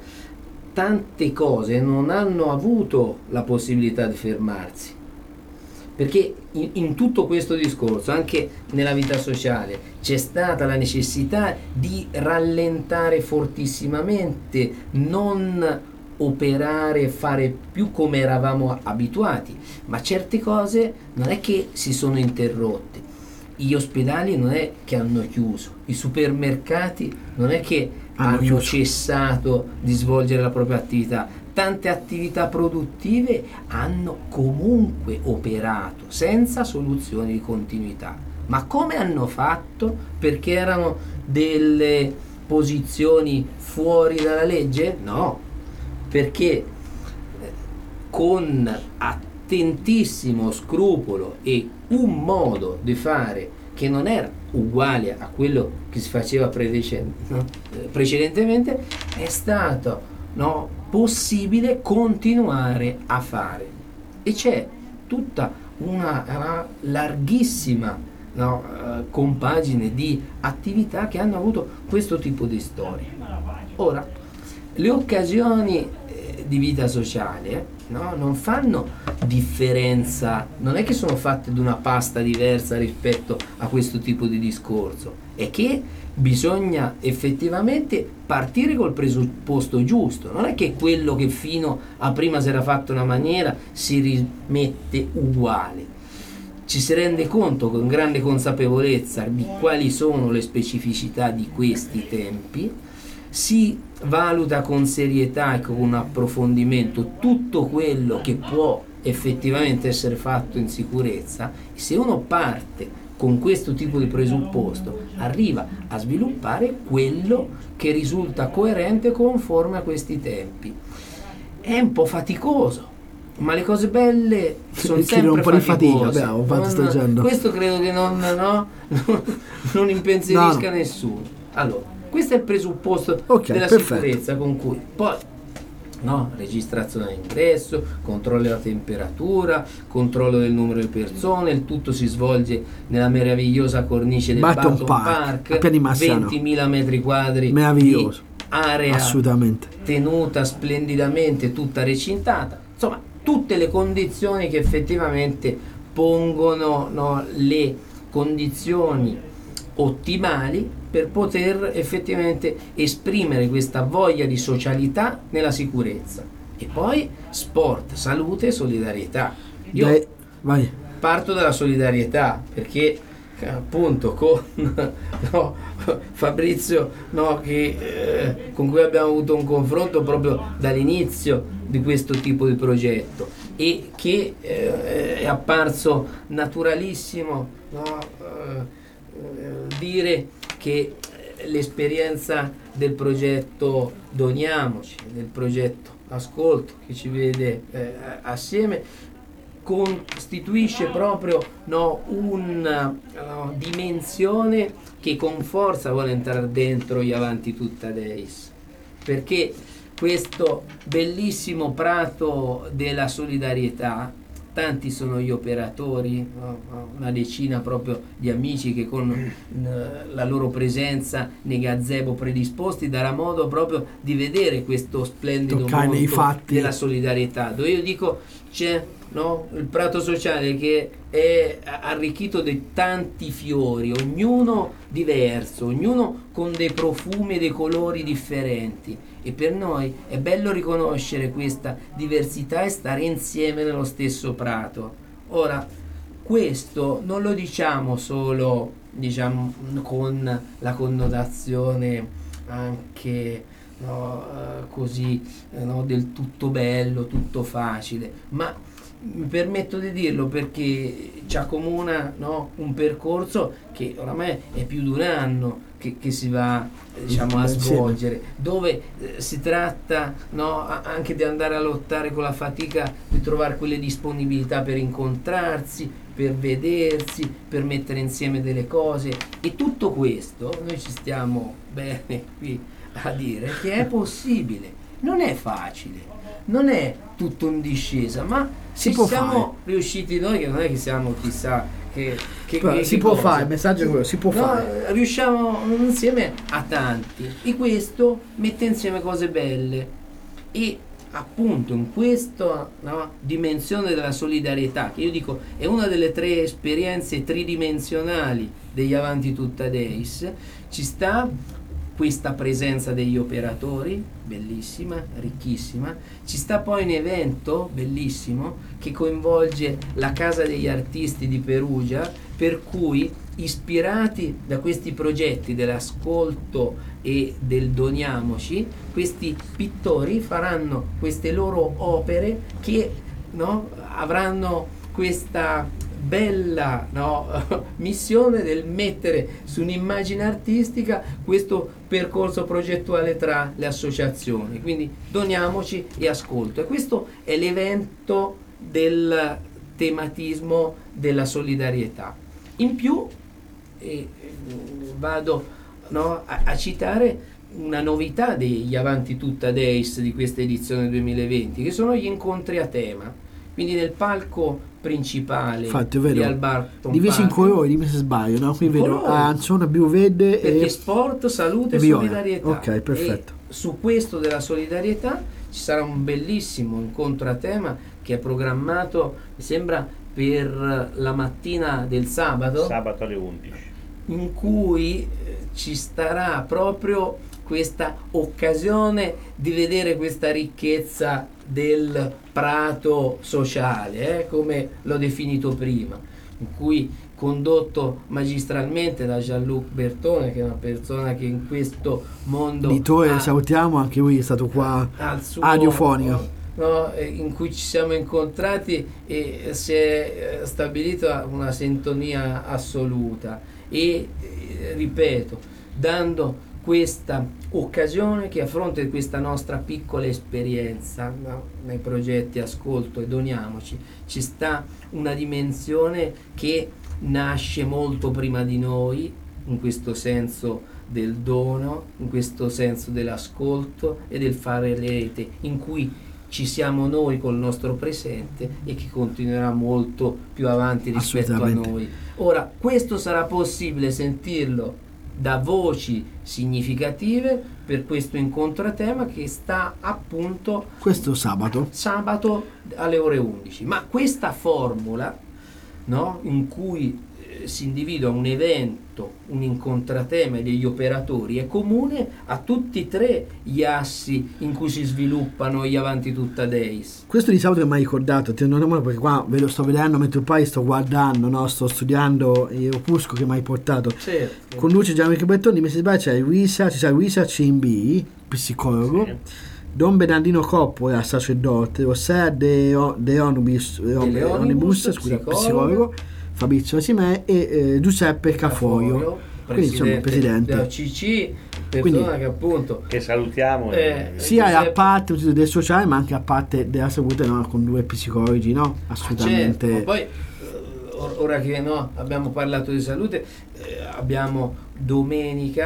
tante cose non hanno avuto la possibilità di fermarsi, perché in, in tutto questo discorso, anche nella vita sociale, c'è stata la necessità di rallentare fortissimamente, non operare, fare più come eravamo abituati, ma certe cose non è che si sono interrotte. Gli ospedali non è che hanno chiuso, i supermercati non è che hanno, hanno cessato di svolgere la propria attività, tante attività produttive hanno comunque operato senza soluzioni di continuità. Ma come hanno fatto? Perché erano delle posizioni fuori dalla legge? No, perché con attentissimo scrupolo e un modo di fare che non era uguale a quello che si faceva predecen- no? precedentemente, è stato, no, possibile continuare a fare. E c'è tutta una, una larghissima, no, uh, compagine di attività che hanno avuto questo tipo di storia. Ora, le occasioni eh, di vita sociale, no, non fanno differenza, non è che sono fatte di una pasta diversa rispetto a questo tipo di discorso, è che bisogna effettivamente partire col presupposto giusto, non è che quello che fino a prima si era fatto in una maniera si rimette uguale. Ci si rende conto con grande consapevolezza di quali sono le specificità di questi tempi, si valuta con serietà e con un approfondimento tutto quello che può effettivamente essere fatto in sicurezza, e se uno parte con questo tipo di presupposto arriva a sviluppare quello che risulta coerente e conforme a questi tempi. È un po' faticoso, ma le cose belle sono sempre un po' di fatica. Beh, ho fatto non, questo credo che non, no, non impensierisca no, no. nessuno. Allora, questo è il presupposto okay, della perfetto. Sicurezza con cui poi, no, registrazione all'ingresso, controllo della temperatura, controllo del numero di persone, il tutto si svolge nella meravigliosa cornice del Barton Park, Park ventimila metri quadri meraviglioso, di area assolutamente tenuta splendidamente, tutta recintata, insomma tutte le condizioni che effettivamente pongono, no, le condizioni ottimali per poter effettivamente esprimere questa voglia di socialità nella sicurezza. E poi sport, salute e solidarietà. Io Dai, vai. parto dalla solidarietà perché appunto con no, Fabrizio, no, che, eh, con cui abbiamo avuto un confronto proprio dall'inizio di questo tipo di progetto e che eh, è apparso naturalissimo, no, eh, dire che l'esperienza del progetto Doniamoci, del progetto Ascolto che ci vede eh, assieme, costituisce proprio, no, una no, dimensione che con forza vuole entrare dentro gli Avanti Tutta Deis, perché questo bellissimo prato della solidarietà tanti sono gli operatori, no? Una decina proprio di amici che con eh, la loro presenza nei gazebo predisposti darà modo proprio di vedere questo splendido Toccare nei mondo fatti. della solidarietà, dove io dico c'è, no, il prato sociale che è arricchito di tanti fiori, ognuno diverso, ognuno con dei profumi e dei colori differenti, e per noi è bello riconoscere questa diversità e stare insieme nello stesso prato. Ora, questo non lo diciamo solo, diciamo, con la connotazione anche, no, uh, così, uh, no, del tutto bello, tutto facile, ma mi permetto di dirlo perché ci accomuna, no, un percorso che oramai è più di un anno che, che si va, diciamo, a svolgere, dove eh, si tratta, no, a- anche di andare a lottare con la fatica di trovare quelle disponibilità per incontrarsi, per vedersi, per mettere insieme delle cose, e tutto questo noi ci stiamo bene qui a dire che è possibile, non è facile, non è tutto in discesa, ma Si ci può siamo fare. riusciti noi, che non è che siamo chissà che, che, Però che- si che può cosa. fare, il messaggio è quello, si può No, fare. riusciamo insieme a tanti, e questo mette insieme cose belle, e appunto in questa, no, dimensione della solidarietà, che io dico è una delle tre esperienze tridimensionali degli Avanti Tutta Days, ci sta questa presenza degli operatori, bellissima, ricchissima, ci sta poi un evento bellissimo che coinvolge la Casa degli Artisti di Perugia, per cui, ispirati da questi progetti dell'ascolto e del doniamoci, questi pittori faranno queste loro opere che, no, avranno questa bella, no, missione del mettere su un'immagine artistica questo percorso progettuale tra le associazioni, quindi doniamoci e ascolto, e questo è l'evento del tematismo della solidarietà. In più eh, vado, no, a, a citare una novità degli Avanti Tutta Days di questa edizione duemilaventi, che sono gli incontri a tema. Quindi nel palco principale Infatti, di vedo Al Barton divisi in Park, colori, dimmi se sbaglio, no? Qui vedo Colori. arancione, blu, verde perché e sport, salute e viola. solidarietà. Ok, perfetto. E su questo della solidarietà ci sarà un bellissimo incontro a tema che è programmato, mi sembra, per la mattina del sabato, Sabato alle undici. in cui eh, ci starà proprio questa occasione di vedere questa ricchezza del prato sociale, eh, come l'ho definito prima, in cui condotto magistralmente da Jean-Luc Bertone, che è una persona che in questo mondo Editore, ha- salutiamo, anche lui è stato qua al suo- radiofonico. no, eh, in cui ci siamo incontrati e si è eh, stabilita una sintonia assoluta, e eh, ripeto, dando questa occasione che, a fronte di questa nostra piccola esperienza, no, nei progetti Ascolto e Doniamoci, ci sta una dimensione che nasce molto prima di noi, in questo senso del dono, in questo senso dell'ascolto e del fare rete, in cui ci siamo noi col nostro presente e che continuerà molto più avanti rispetto a Assolutamente. noi. Ora, questo sarà possibile sentirlo da voci significative per questo incontro a tema che sta appunto Questo sabato. sabato alle ore undici. Ma questa formula, no, in cui eh, si individua un evento, un incontratema degli operatori, è comune a tutti e tre gli assi in cui si sviluppano gli Avanti Tutta Days. Questo di sabato che mi hai ricordato, ti onoriamo perché qua ve lo sto vedendo mentre poi sto guardando, no? Sto studiando il opuscolo che mi hai portato. Certo. Conduce Gianluca Bertoni, mi si sbaglia, c'è Luisa, ci sarà Luisa Cimbi, psicologo, Sì. Don Bernardino Coppola, sacerdote, José De, O- De Onibus, De Leonibus, Onibus, scusa, psicologo. psicologo, Fabrizio Simè e eh, Giuseppe Caforio. Quindi insomma il presidente. della C C, persona Quindi- che appunto Che salutiamo. Eh, e- Sia a Giuseppe- parte del sociale ma anche a parte della salute, no? Con due psicologi, no? Assolutamente. certo, poi eh, or- ora che, no, abbiamo parlato di salute, eh, abbiamo domenica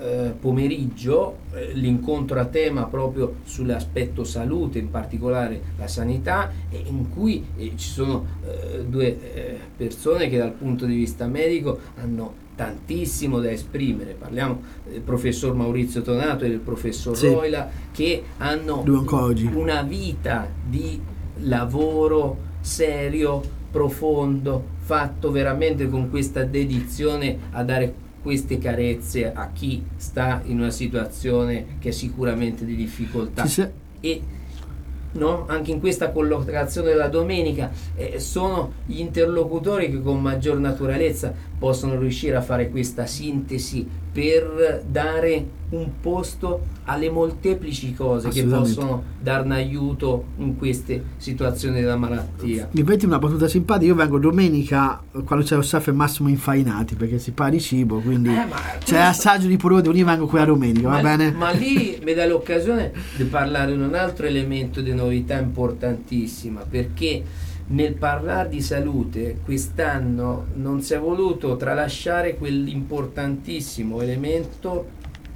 eh, pomeriggio eh, l'incontro a tema proprio sull'aspetto salute, in particolare la sanità, e in cui eh, ci sono eh, due eh, persone che dal punto di vista medico hanno tantissimo da esprimere. Parliamo del professor Maurizio Tonato e del professor Sì. Roila, che hanno una vita di lavoro serio, profondo, fatto veramente con questa dedizione a dare queste carezze a chi sta in una situazione che è sicuramente di difficoltà. Sì, sì. E no? Anche in questa collocazione della domenica eh, sono gli interlocutori che con maggior naturalezza possono riuscire a fare questa sintesi per dare un posto alle molteplici cose che possono dare un aiuto in queste situazioni della malattia. Mi metti una battuta simpatica, io vengo domenica quando c'è lo staff e Massimo Infainati, perché si parla di cibo, quindi Eh, ma c'è assaggio di prodotto, quindi vengo qui a domenica, ma, va bene? ma lì mi dà l'occasione di parlare di un altro elemento di novità importantissima, perché nel parlare di salute quest'anno non si è voluto tralasciare quell'importantissimo elemento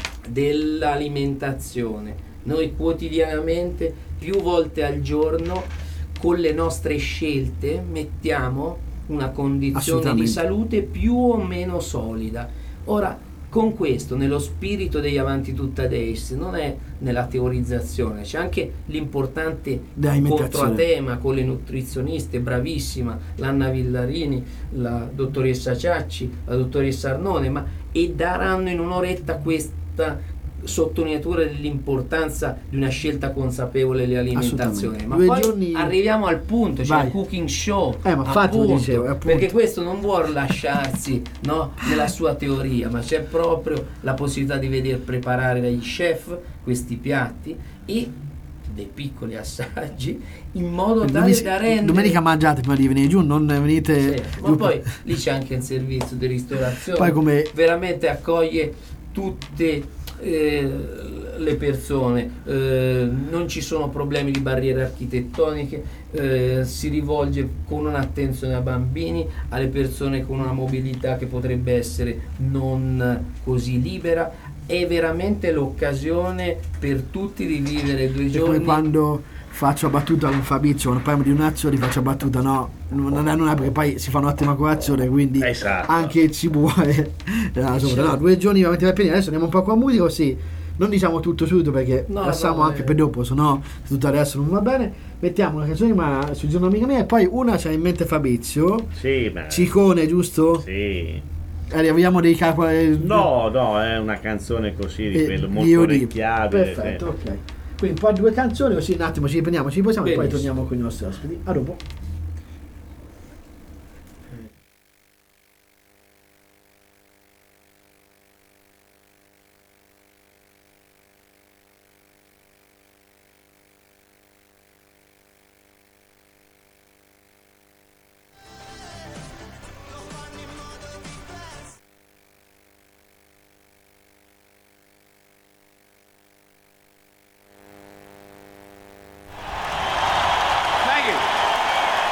dell'alimentazione. Noi quotidianamente, più volte al giorno, con le nostre scelte mettiamo una condizione di salute più o meno solida. Ora, con questo, nello spirito degli Avanti Tutta Days, non è nella teorizzazione, c'è anche l'importante controatema con le nutrizioniste, bravissima, l'Anna Villarini, la dottoressa Ciacci, la dottoressa Arnone, ma e daranno in un'oretta questa sottolineatura dell'importanza di una scelta consapevole dell'alimentazione. Ma Due poi giorni... arriviamo al punto, c'è Vai. il cooking show, Eh, ma infatti lo appunto, dicevo, appunto. perché questo non vuole lasciarsi no, nella sua teoria, ma c'è proprio la possibilità di vedere preparare dagli chef questi piatti e dei piccoli assaggi in modo tale Domenica, da rendere domenica mangiate prima di venire giù, non venite sì, ma giù poi per- lì c'è anche il servizio di ristorazione, Poi come- veramente accoglie tutte eh, le persone, eh, non ci sono problemi di barriere architettoniche, eh, si rivolge con un'attenzione a bambini, alle persone con una mobilità che potrebbe essere non così libera. È veramente l'occasione per tutti di vivere due E giorni. come quando faccio battuta con Fabrizio, quando parliamo di donazioni faccio battuta, no, non è, non è perché poi si fa un'ottima colazione, quindi Esatto. anche il cibo è eh, sopra. No, due giorni veramente per pieni. Adesso andiamo un po' con la musica, così non diciamo tutto subito perché No, lasciamo no, anche eh. per dopo, se no tutto adesso non va bene. Mettiamo una canzone ma sul giorno amica mia e poi una c'ha in mente Fabrizio, Sì, ma... Ciccone, giusto? Sì. Arriviamo dei capi. No, no, è una canzone così, di Eh, quello di molto Odi. orecchiabile. Perfetto, ok. Quindi un po' due canzoni così un attimo ci riprendiamo, ci riposiamo e poi Benissimo. torniamo con i nostri ospiti. A dopo. Thank you.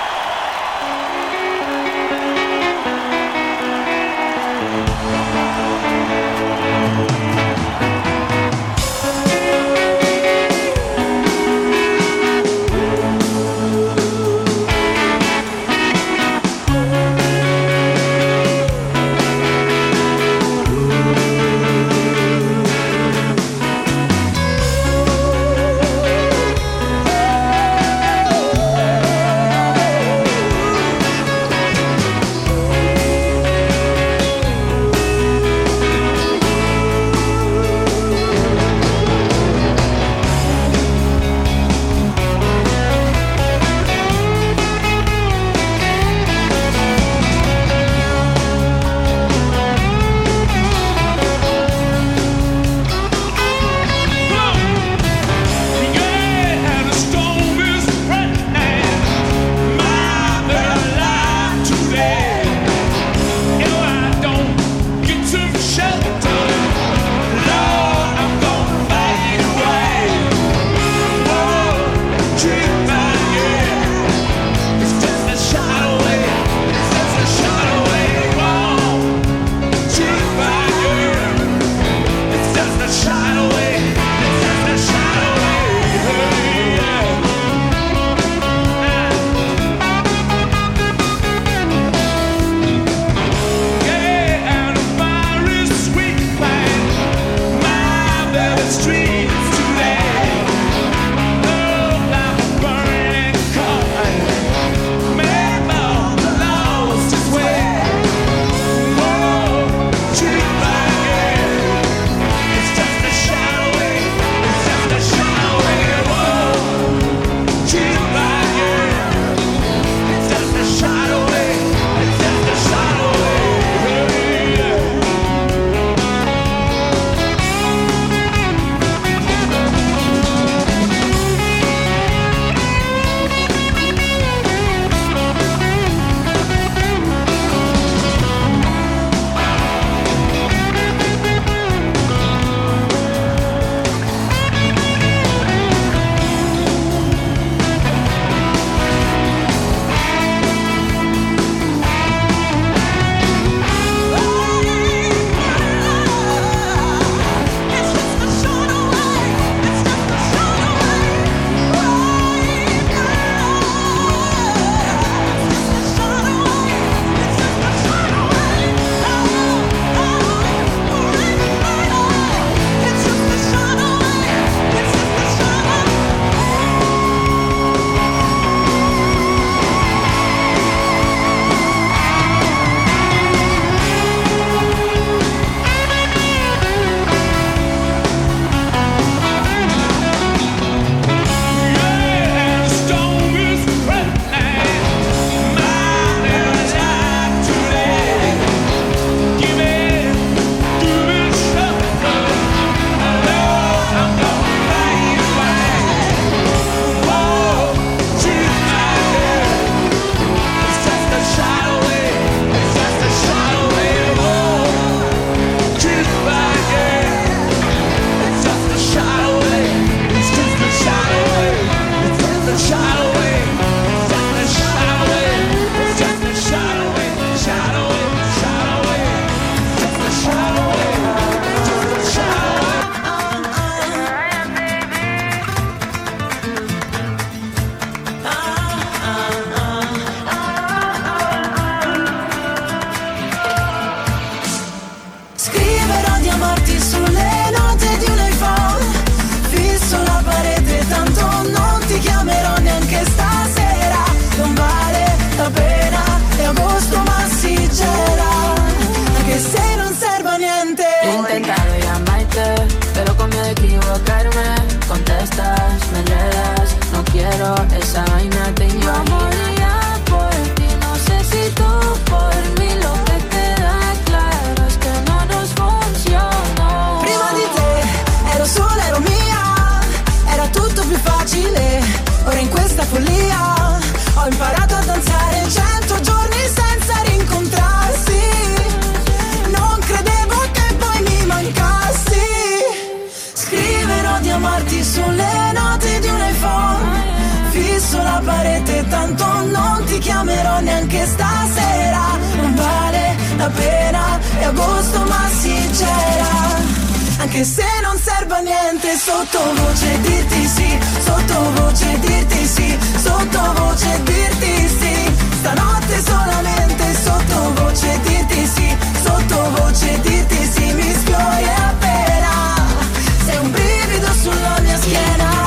amarti sulle note di un iPhone. Fisso la parete, tanto non ti chiamerò neanche stasera. Non vale la pena, è agosto ma si gela, anche se non serve a niente. He intentado llamarte, pero con miedo a equivocarme. Contestas, me enredas, no quiero esa vaina, te Yo moría por ti, no sé si tú por mí. Lo que queda claro es que no nos funcionó. Prima di te ero sola, ero mia, era tutto più facile. Ora in questa follia ho imparato a danzare cento giorni senza rincontrarsi. Non credevo che poi mi mancassi. Scriverò di amarti sulle note di un iPhone. Fisso la parete, tanto non ti chiamerò neanche stasera. Non vale la pena, è agosto ma si gela, anche se non serve a niente. Sottovoce dirti sì, sottovoce dirti sì, sottovoce dirti sì. Stanotte solamente sottovoce dirti sì, sottovoce dirti sì. Mi sfiori appena, sei un brivido sulla mia schiena.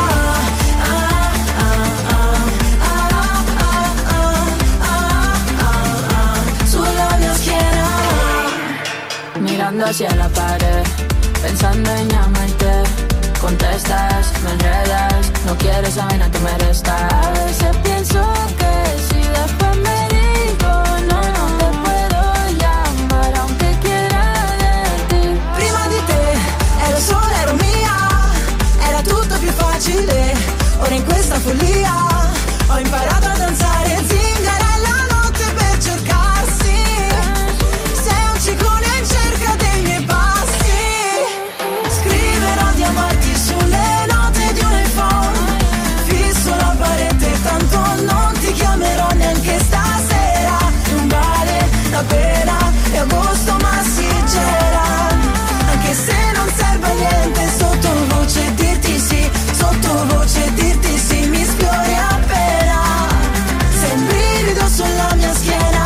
Mirando hacia la pared, pensando en llamarte. Contestas, me enredas, no quieres esa vaina, tú me restas. A veces pienso que si después me digo no, no te puedo llamar aunque quiera de ti. Prima di te ero sola, ero mia, era tutto più facile. Ora in questa follia ho imparato a danzare zingara la notte per cercarsi. Sei un ciclone in cerca dei miei passi. Scriverò di amarti sulle note di un iPhone. Fisso la parete, tanto non ti chiamerò neanche stasera. Non vale la pena, è agosto ma si gela, anche se non serve a niente. Sottovoce dirti sì, sottovoce dirti sì. Mi sfiori appena, sei un brivido sulla mia schiena.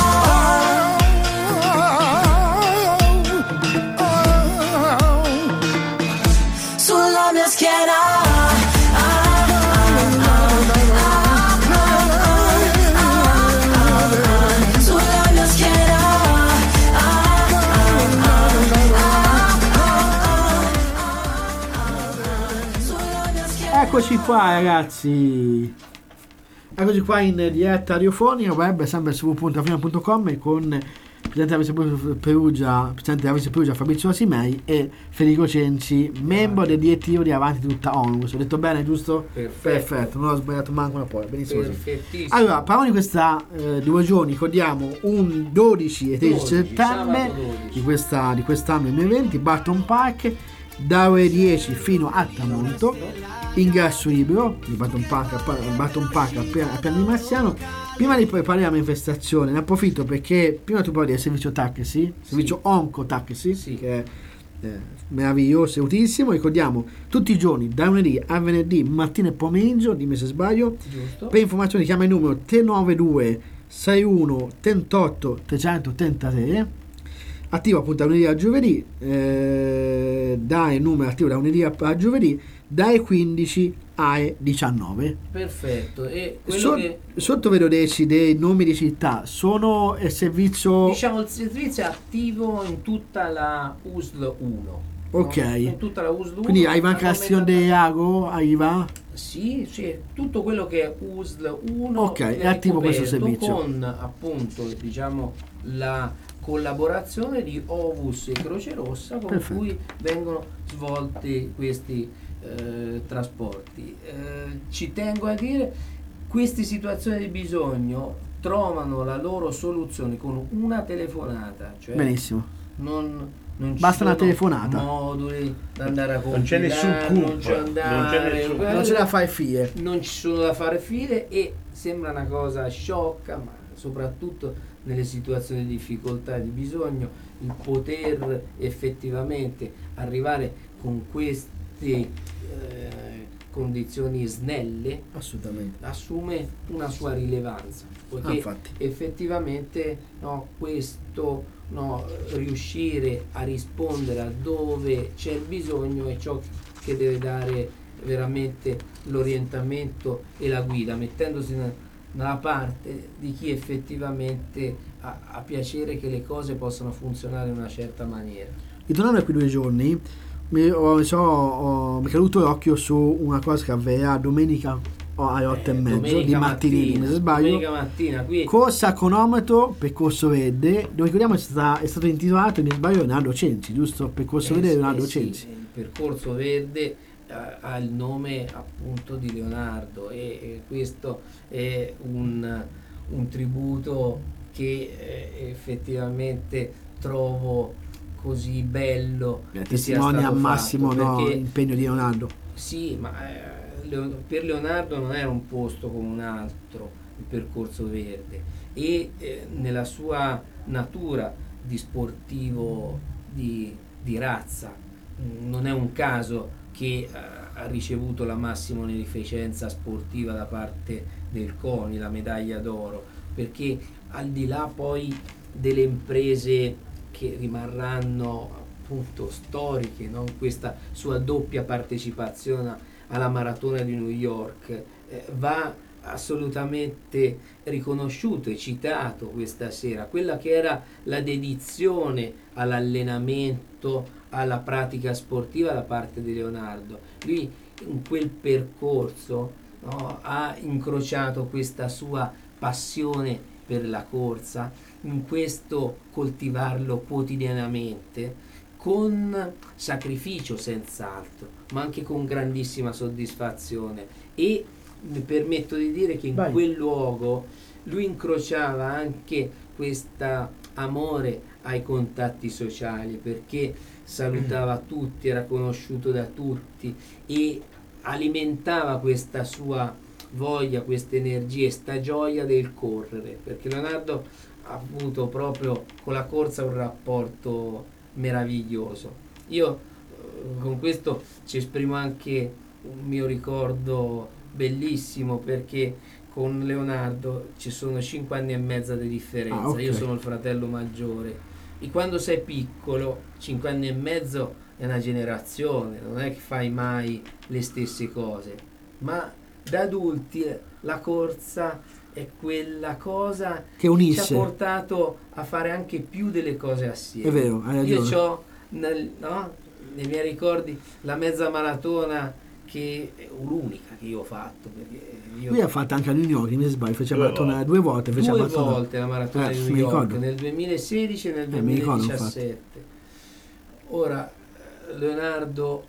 Sulla mia schiena. Sulla mia schiena. Eccoci qua ragazzi, eccoci qua in diretta radiofonica web, sempre su w w w punto afrima punto com con Presidente della Perugia, Presidente della Perugia Fabrizio Asimei e Federico Cenci, membro del direttivo di Avanti Tutta Onlus. Ho detto bene, giusto? Perfetto. Perfetto, non ho sbagliato manco una parola, benissimo. Perfettissimo. Allora, parliamo di questa eh, due giorni, ricordiamo un dodici e tredici settembre di, questa, di quest'anno duemilaventi, Barton Park, da ore dieci fino a tramonto, ingresso libero di Barton Park, Barton Park a Piano di Marziano. Prima di preparare la manifestazione ne approfitto perché prima tu parli del servizio taxi, servizio Onco Taxi, Sì. che è eh, meraviglioso e utilissimo. Ricordiamo tutti i giorni da lunedì a venerdì, mattina e pomeriggio, dimmi se sbaglio. Giusto. Per informazioni chiama il numero tre nove due sei uno tre otto tre tre tre, attivo appunto da lunedì a giovedì, eh, dai il numero attivo da lunedì a, a giovedì dai quindici alle diciannove. Perfetto. E quello So- che sotto vedo dei, dei nomi di città, sono il servizio, diciamo il servizio è attivo in tutta la U S L uno. ok, No? In tutta la U S L uno. quindi arriva anche la stazione del Lago, arriva, Sì, sì, tutto quello che è U S L uno Ok, è attivo questo servizio. con appunto diciamo la collaborazione di Ovus e Croce Rossa con Perfetto. cui vengono svolti questi eh, trasporti. Eh, ci tengo a dire, queste situazioni di bisogno trovano la loro soluzione con una telefonata, cioè benissimo, non, non ci Basta una sono telefonata. moduli da andare a Non c'è nessun compilare, non cup, c'è andare, non c'è nessun- guarda, non ce la fai fie. non ci sono da fare file e sembra una cosa sciocca, ma soprattutto nelle situazioni di difficoltà e di bisogno il poter effettivamente arrivare con queste eh, condizioni snelle Assolutamente. assume una sua rilevanza, Ah, poiché infatti. effettivamente no, questo no, riuscire a rispondere a dove c'è il bisogno è ciò che deve dare veramente l'orientamento e la guida, mettendosi dalla parte di chi effettivamente ha, ha piacere che le cose possano funzionare in una certa maniera. Ritornando a quei due giorni, mi, ho, mi, sono, ho, mi è caduto l'occhio su una cosa che aveva domenica alle otto Eh, e mezzo domenica di mattina, mattina, se sbaglio. domenica mattina qui Corsa a cronometro, percorso verde, dove ricordiamo è, stata, è stato intitolato, mi sbaglio, Leonardo Censi, giusto? Percorso Eh, verde sì, Leonardo sì, Censi. il percorso verde eh, ha il nome appunto di Leonardo e, e questo è un, un tributo che eh, effettivamente trovo così bello Eh, che sia testimonia stato al massimo, fatto, no, perché l'impegno di Leonardo. sì, ma eh, Leo- per Leonardo non era un posto come un altro il percorso verde e eh, nella sua natura di sportivo di, di razza mh, non è un caso che eh, ha ricevuto la massima onorificenza sportiva da parte del CONI, la medaglia d'oro, perché al di là poi delle imprese che rimarranno appunto storiche, no? Questa sua doppia partecipazione alla maratona di New York eh, va assolutamente riconosciuto e citato questa sera quella che era la dedizione all'allenamento, alla pratica sportiva da parte di Leonardo. Lui in quel percorso, no, ha incrociato questa sua passione per la corsa, in questo coltivarlo quotidianamente con sacrificio senz'altro, ma anche con grandissima soddisfazione, e mi permetto di dire che in Vai. quel luogo lui incrociava anche questo amore ai contatti sociali, perché salutava tutti, era conosciuto da tutti e alimentava questa sua voglia, queste energie, sta gioia del correre, perché Leonardo ha avuto proprio con la corsa un rapporto meraviglioso. Io eh, con questo ci esprimo anche un mio ricordo bellissimo, perché con Leonardo ci sono cinque anni e mezzo di differenza. Ah, ok. Io sono il fratello maggiore e quando sei piccolo cinque anni e mezzo è una generazione, non è che fai mai le stesse cose, ma da adulti la corsa è quella cosa Che unisce. ci ha portato a fare anche più delle cose assieme. È vero, hai Io ragione. ho nel, no, nei miei ricordi la mezza maratona che è l'unica che io ho fatto, perché io Lui ha fatto anche a New York, mi sbaglio, fece Due la maratona volte. due volte, fece due la maratona. volte la maratona Eh, di New mi York, ricordo. nel duemilasedici e nel Eh, mi ricordo, duemiladiciassette. Ora eh, Leonardo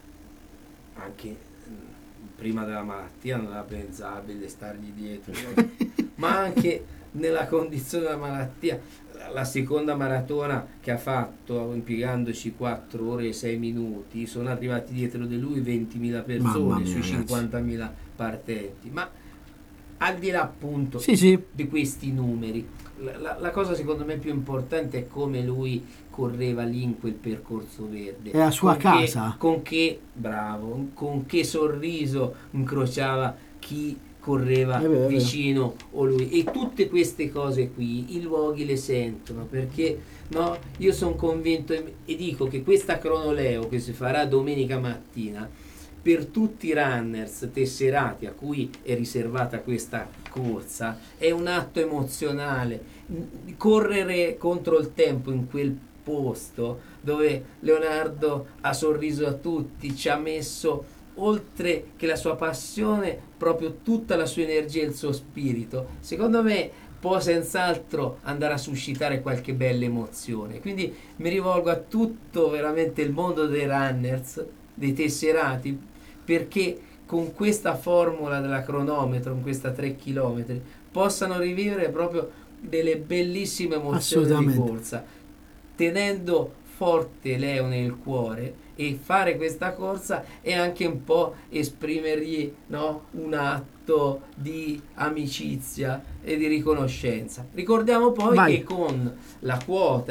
anche mh, prima della malattia non era pensabile stargli dietro, no? Ma anche nella condizione della malattia, la seconda maratona che ha fatto impiegandoci quattro ore e sei minuti, sono arrivati dietro di lui ventimila Mamma persone mia, sui ragazzi. cinquantamila partenti. Ma al di là appunto Sì, sì. di questi numeri, la, la- la cosa secondo me più importante è come lui correva lì in quel percorso verde. È la sua Con che- casa. con che, bravo, con che sorriso incrociava chi correva È vero, è vero. vicino o lui, e tutte queste cose qui i luoghi le sentono, perché no, io sono convinto e, e dico che questa cronoleo che si farà domenica mattina per tutti i runners tesserati a cui è riservata questa corsa è un atto emozionale. Correre contro il tempo in quel posto dove Leonardo ha sorriso a tutti, ci ha messo oltre che la sua passione proprio tutta la sua energia e il suo spirito, secondo me può senz'altro andare a suscitare qualche bella emozione. Quindi mi rivolgo a tutto veramente il mondo dei runners, dei tesserati, perché con questa formula della cronometro, con questa tre chilometri, possano rivivere proprio delle bellissime emozioni di Assolutamente. corsa, tenendo forte Leo nel cuore, e fare questa corsa è anche un po' esprimergli, no, un atto di amicizia e di riconoscenza. Ricordiamo poi Vai. che con la quota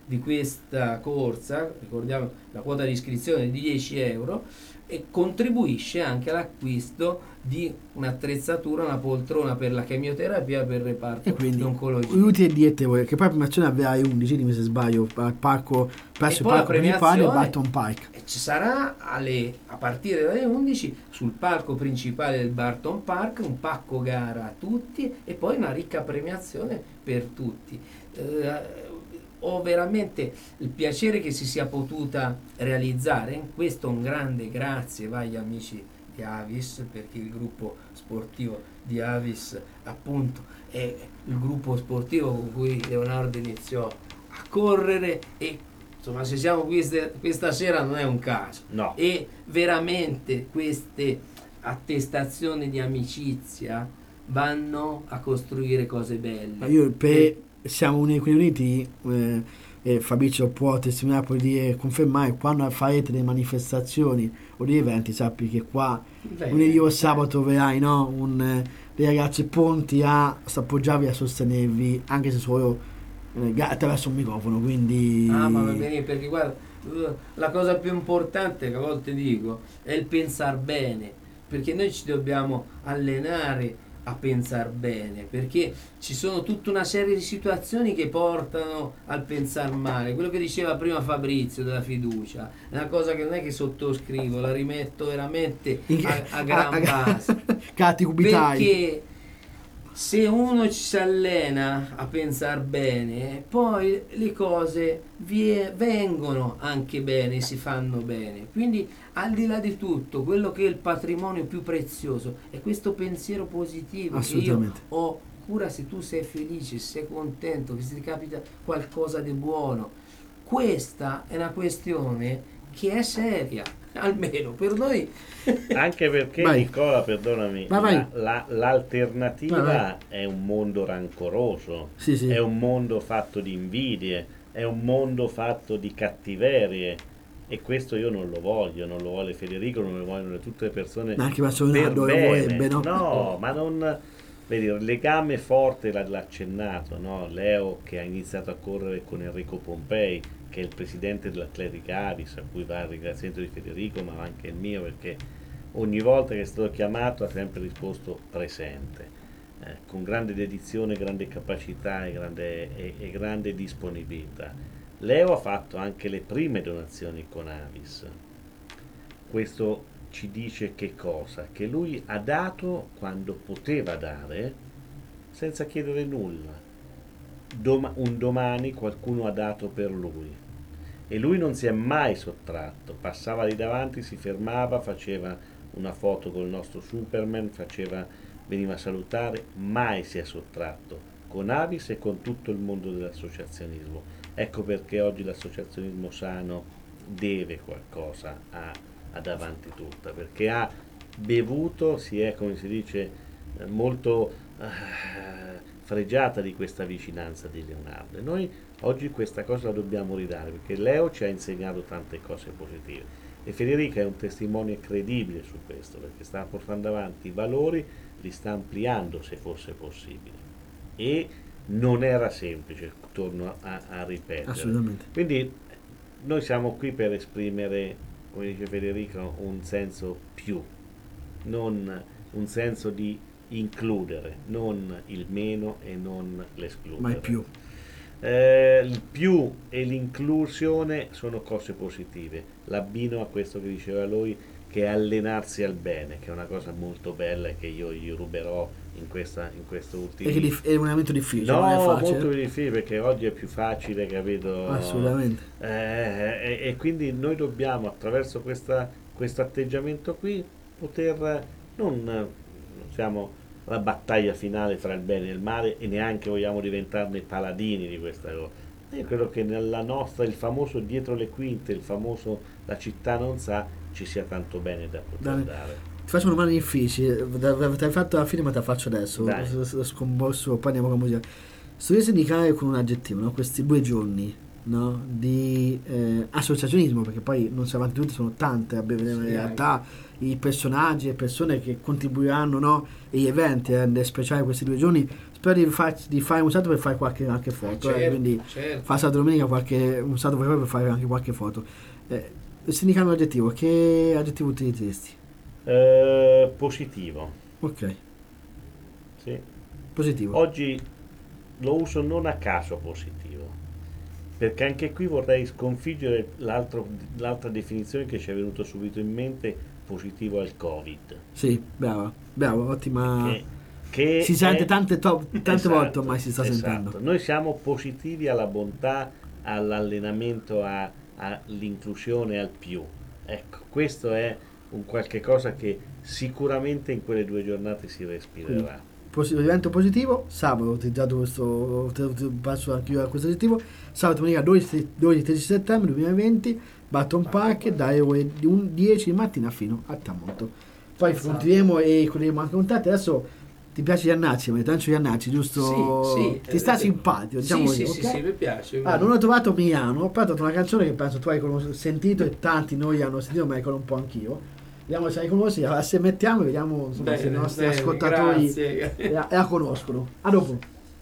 di questa corsa, ricordiamo la quota di iscrizione di dieci euro, e contribuisce anche all'acquisto di un'attrezzatura, una poltrona per la chemioterapia per il reparto E quindi di oncologia. utili e direttevoli, che poi la premiazione avverrà alle undici, dimmi se sbaglio, al parco, presso E il poi la parco principale e premiazione- Barton Pike. E ci sarà alle, a partire dalle undici sul palco principale del Barton Park un pacco gara a tutti e poi una ricca premiazione per tutti. Eh, ho veramente il piacere che si sia potuta realizzare. In questo un grande grazie va agli amici di Avis, perché il gruppo sportivo di Avis appunto è il gruppo sportivo con cui Leonardo iniziò a correre, e insomma se siamo qui ste- questa sera non è un caso. No. E veramente queste attestazioni di amicizia vanno a costruire cose belle. Ma io per, E- siamo uni- qui uniti, eh, e Fabrizio può testimoniare, può dire, confermare, quando farete delle manifestazioni o degli eventi, sappi che qua Beh, lunedì o sabato vedrai, no, un, eh, dei ragazzi pronti a appoggiarvi, a sostenervi, anche se solo eh, ga- attraverso un microfono, quindi Ah, ma va bene, perché guarda, eh, la cosa più importante che a volte dico è il pensare bene, perché noi ci dobbiamo allenare a pensare bene, perché ci sono tutta una serie di situazioni che portano al pensare male. Quello che diceva prima Fabrizio della fiducia è una cosa che non è che sottoscrivo, la rimetto veramente a, a gran base. cati cubitai. Perché se uno ci si allena a pensare bene, poi le cose vie- vengono anche bene, si fanno bene. Quindi al di là di tutto, quello che è il patrimonio più prezioso è questo pensiero positivo, che io Assolutamente. ho cura se tu sei felice, se sei contento, che se ti capita qualcosa di buono. Questa è una questione che è seria, almeno per noi. Anche perché, Vai. Nicola, perdonami, Vai, vai. la- la- l'alternativa Vai, vai. è un mondo rancoroso, Sì, sì. è un mondo fatto di invidie, è un mondo fatto di cattiverie, e questo io non lo voglio, non lo vuole Federico, non lo vogliono tutte le persone. Ma anche Massimo per Leonardo lo bene. vorrebbe, no? No, ma non... Vedi, il legame forte l'ha, l'ha accennato, no? Leo che ha iniziato a correre con Enrico Pompei, che è il presidente dell'Atletica Avis, a cui va il ringraziamento di Federico, ma anche il mio, perché ogni volta che è stato chiamato ha sempre risposto presente, eh, con grande dedizione, grande capacità e grande, e, e grande disponibilità. Leo ha fatto anche le prime donazioni con Avis. Questo ci dice che cosa? Che lui ha dato quando poteva dare, senza chiedere nulla. Doma- un domani qualcuno ha dato per lui e lui non si è mai sottratto, passava lì davanti, si fermava, faceva una foto col nostro Superman, faceva, veniva a salutare, mai si è sottratto con Avis e con tutto il mondo dell'associazionismo. Ecco perché oggi l'associazionismo sano deve qualcosa a ad avanti tutta, perché ha bevuto, si è, come si dice, eh, molto eh, fregiata di questa vicinanza di Leonardo, e noi oggi questa cosa la dobbiamo ridare, perché Leo ci ha insegnato tante cose positive e Federica è un testimone credibile su questo, perché sta portando avanti i valori, li sta ampliando se fosse possibile, e non era semplice, torno a, a ripetere. Assolutamente. Quindi noi siamo qui per esprimere, come dice Federico, un senso più, non un senso di includere, non il meno e non l'escludere. Ma il più. Eh, il più e l'inclusione sono cose positive. L'abbino a questo che diceva lui, che è allenarsi al bene, che è una cosa molto bella e che io gli ruberò in questa in questo ultimo. E che dif- è un elemento difficile, No, non è facile. molto più difficile, perché oggi è più facile, capito? Assolutamente. Eh, e, e quindi noi dobbiamo, attraverso questa, questo atteggiamento qui, poter non, non siamo la battaglia finale tra il bene e il male, e neanche vogliamo diventarne paladini di questa cosa. Io credo che nella nostra, il famoso dietro le quinte, il famoso la città non sa, ci sia tanto bene da poter Dai. dare. Ti faccio una mano difficile, ti hai fatto alla fine ma te la faccio adesso. Dai. S- s- Scomposto, poi andiamo con la musica. Se dovessi indicare con un aggettivo, no? Questi due giorni, no? Di eh, associazionismo, perché poi non si avanti tutti, sono tante, abbiamo in Sì, realtà i personaggi e persone che contribuiranno, no? E gli eventi, eh, speciali questi due giorni, spero di, far, di fare un salto per fare qualche anche foto, certo, eh, quindi certo. fa sabato domenica qualche, un salto per fare anche qualche foto. Eh, se indicare un aggettivo, che aggettivo utilizzeresti? Eh, positivo. Ok, Sì. positivo. Oggi lo uso non a caso positivo, perché anche qui vorrei sconfiggere l'altro- l'altra definizione che ci è venuto subito in mente, positivo al Covid. Sì, bravo, bravo, ottima. Che, che si sente è- tante, to- tante Esatto, volte ormai si sta esatto. sentendo. Noi siamo positivi alla bontà, all'allenamento, a- all'inclusione, al più. Ecco, questo è un qualche cosa che sicuramente in quelle due giornate si respirerà. Posi- evento positivo, sabato ho utilizzato questo, ho utilizzato- passo anche io a questo aggettivo, sabato domenica dodici tredici settembre duemilaventi, Batton Park, dalle ore dieci di mattina fino a tramonto. Poi Esatto. continueremo e continueremo anche contatti. Adesso ti piace Iannacci, ma tanto Iannacci, giusto? Sì, sì, Ti sta eh, simpatico, diciamo sì, così, sì, ok? sì, sì, mi piace. Ah, non ho trovato Milano, però ho trovato una canzone che penso tu hai conos- sentito e tanti noi hanno sentito, ma ricordo un po' anch'io. Vediamo se la conosci, allora, se mettiamo e vediamo insomma, Bene, se i nostri bene, ascoltatori grazie. la, la conoscono. A dopo.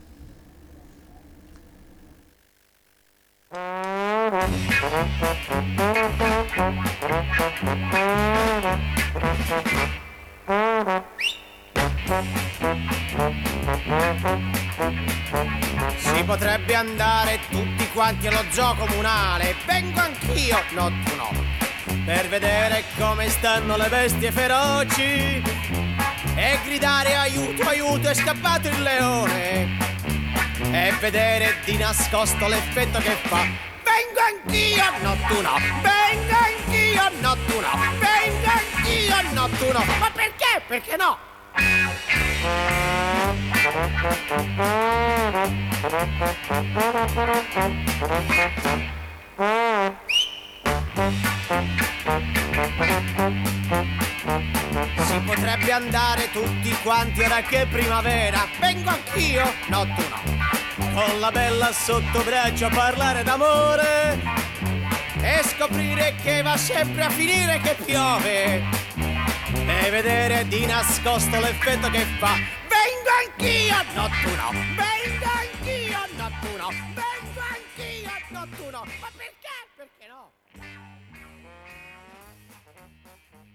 Si potrebbe andare tutti quanti allo zoo comunale. Vengo anch'io, no tu no, per vedere come stanno le bestie feroci e gridare aiuto, aiuto, è scappato il leone, e vedere di nascosto l'effetto che fa. Vengo anch'io, no tu no, vengo anch'io, no tu no, vengo anch'io, no tu no. Ma perché? Perché no? Si potrebbe andare tutti quanti ora che è primavera. Vengo anch'io, no tu no, con la bella sotto braccio a parlare d'amore e scoprire che va sempre a finire che piove e vedere di nascosto l'effetto che fa. Vengo anch'io, no tu no, vengo anch'io, no tu no, vengo anch'io, no tu no. Ma perché? Perché no?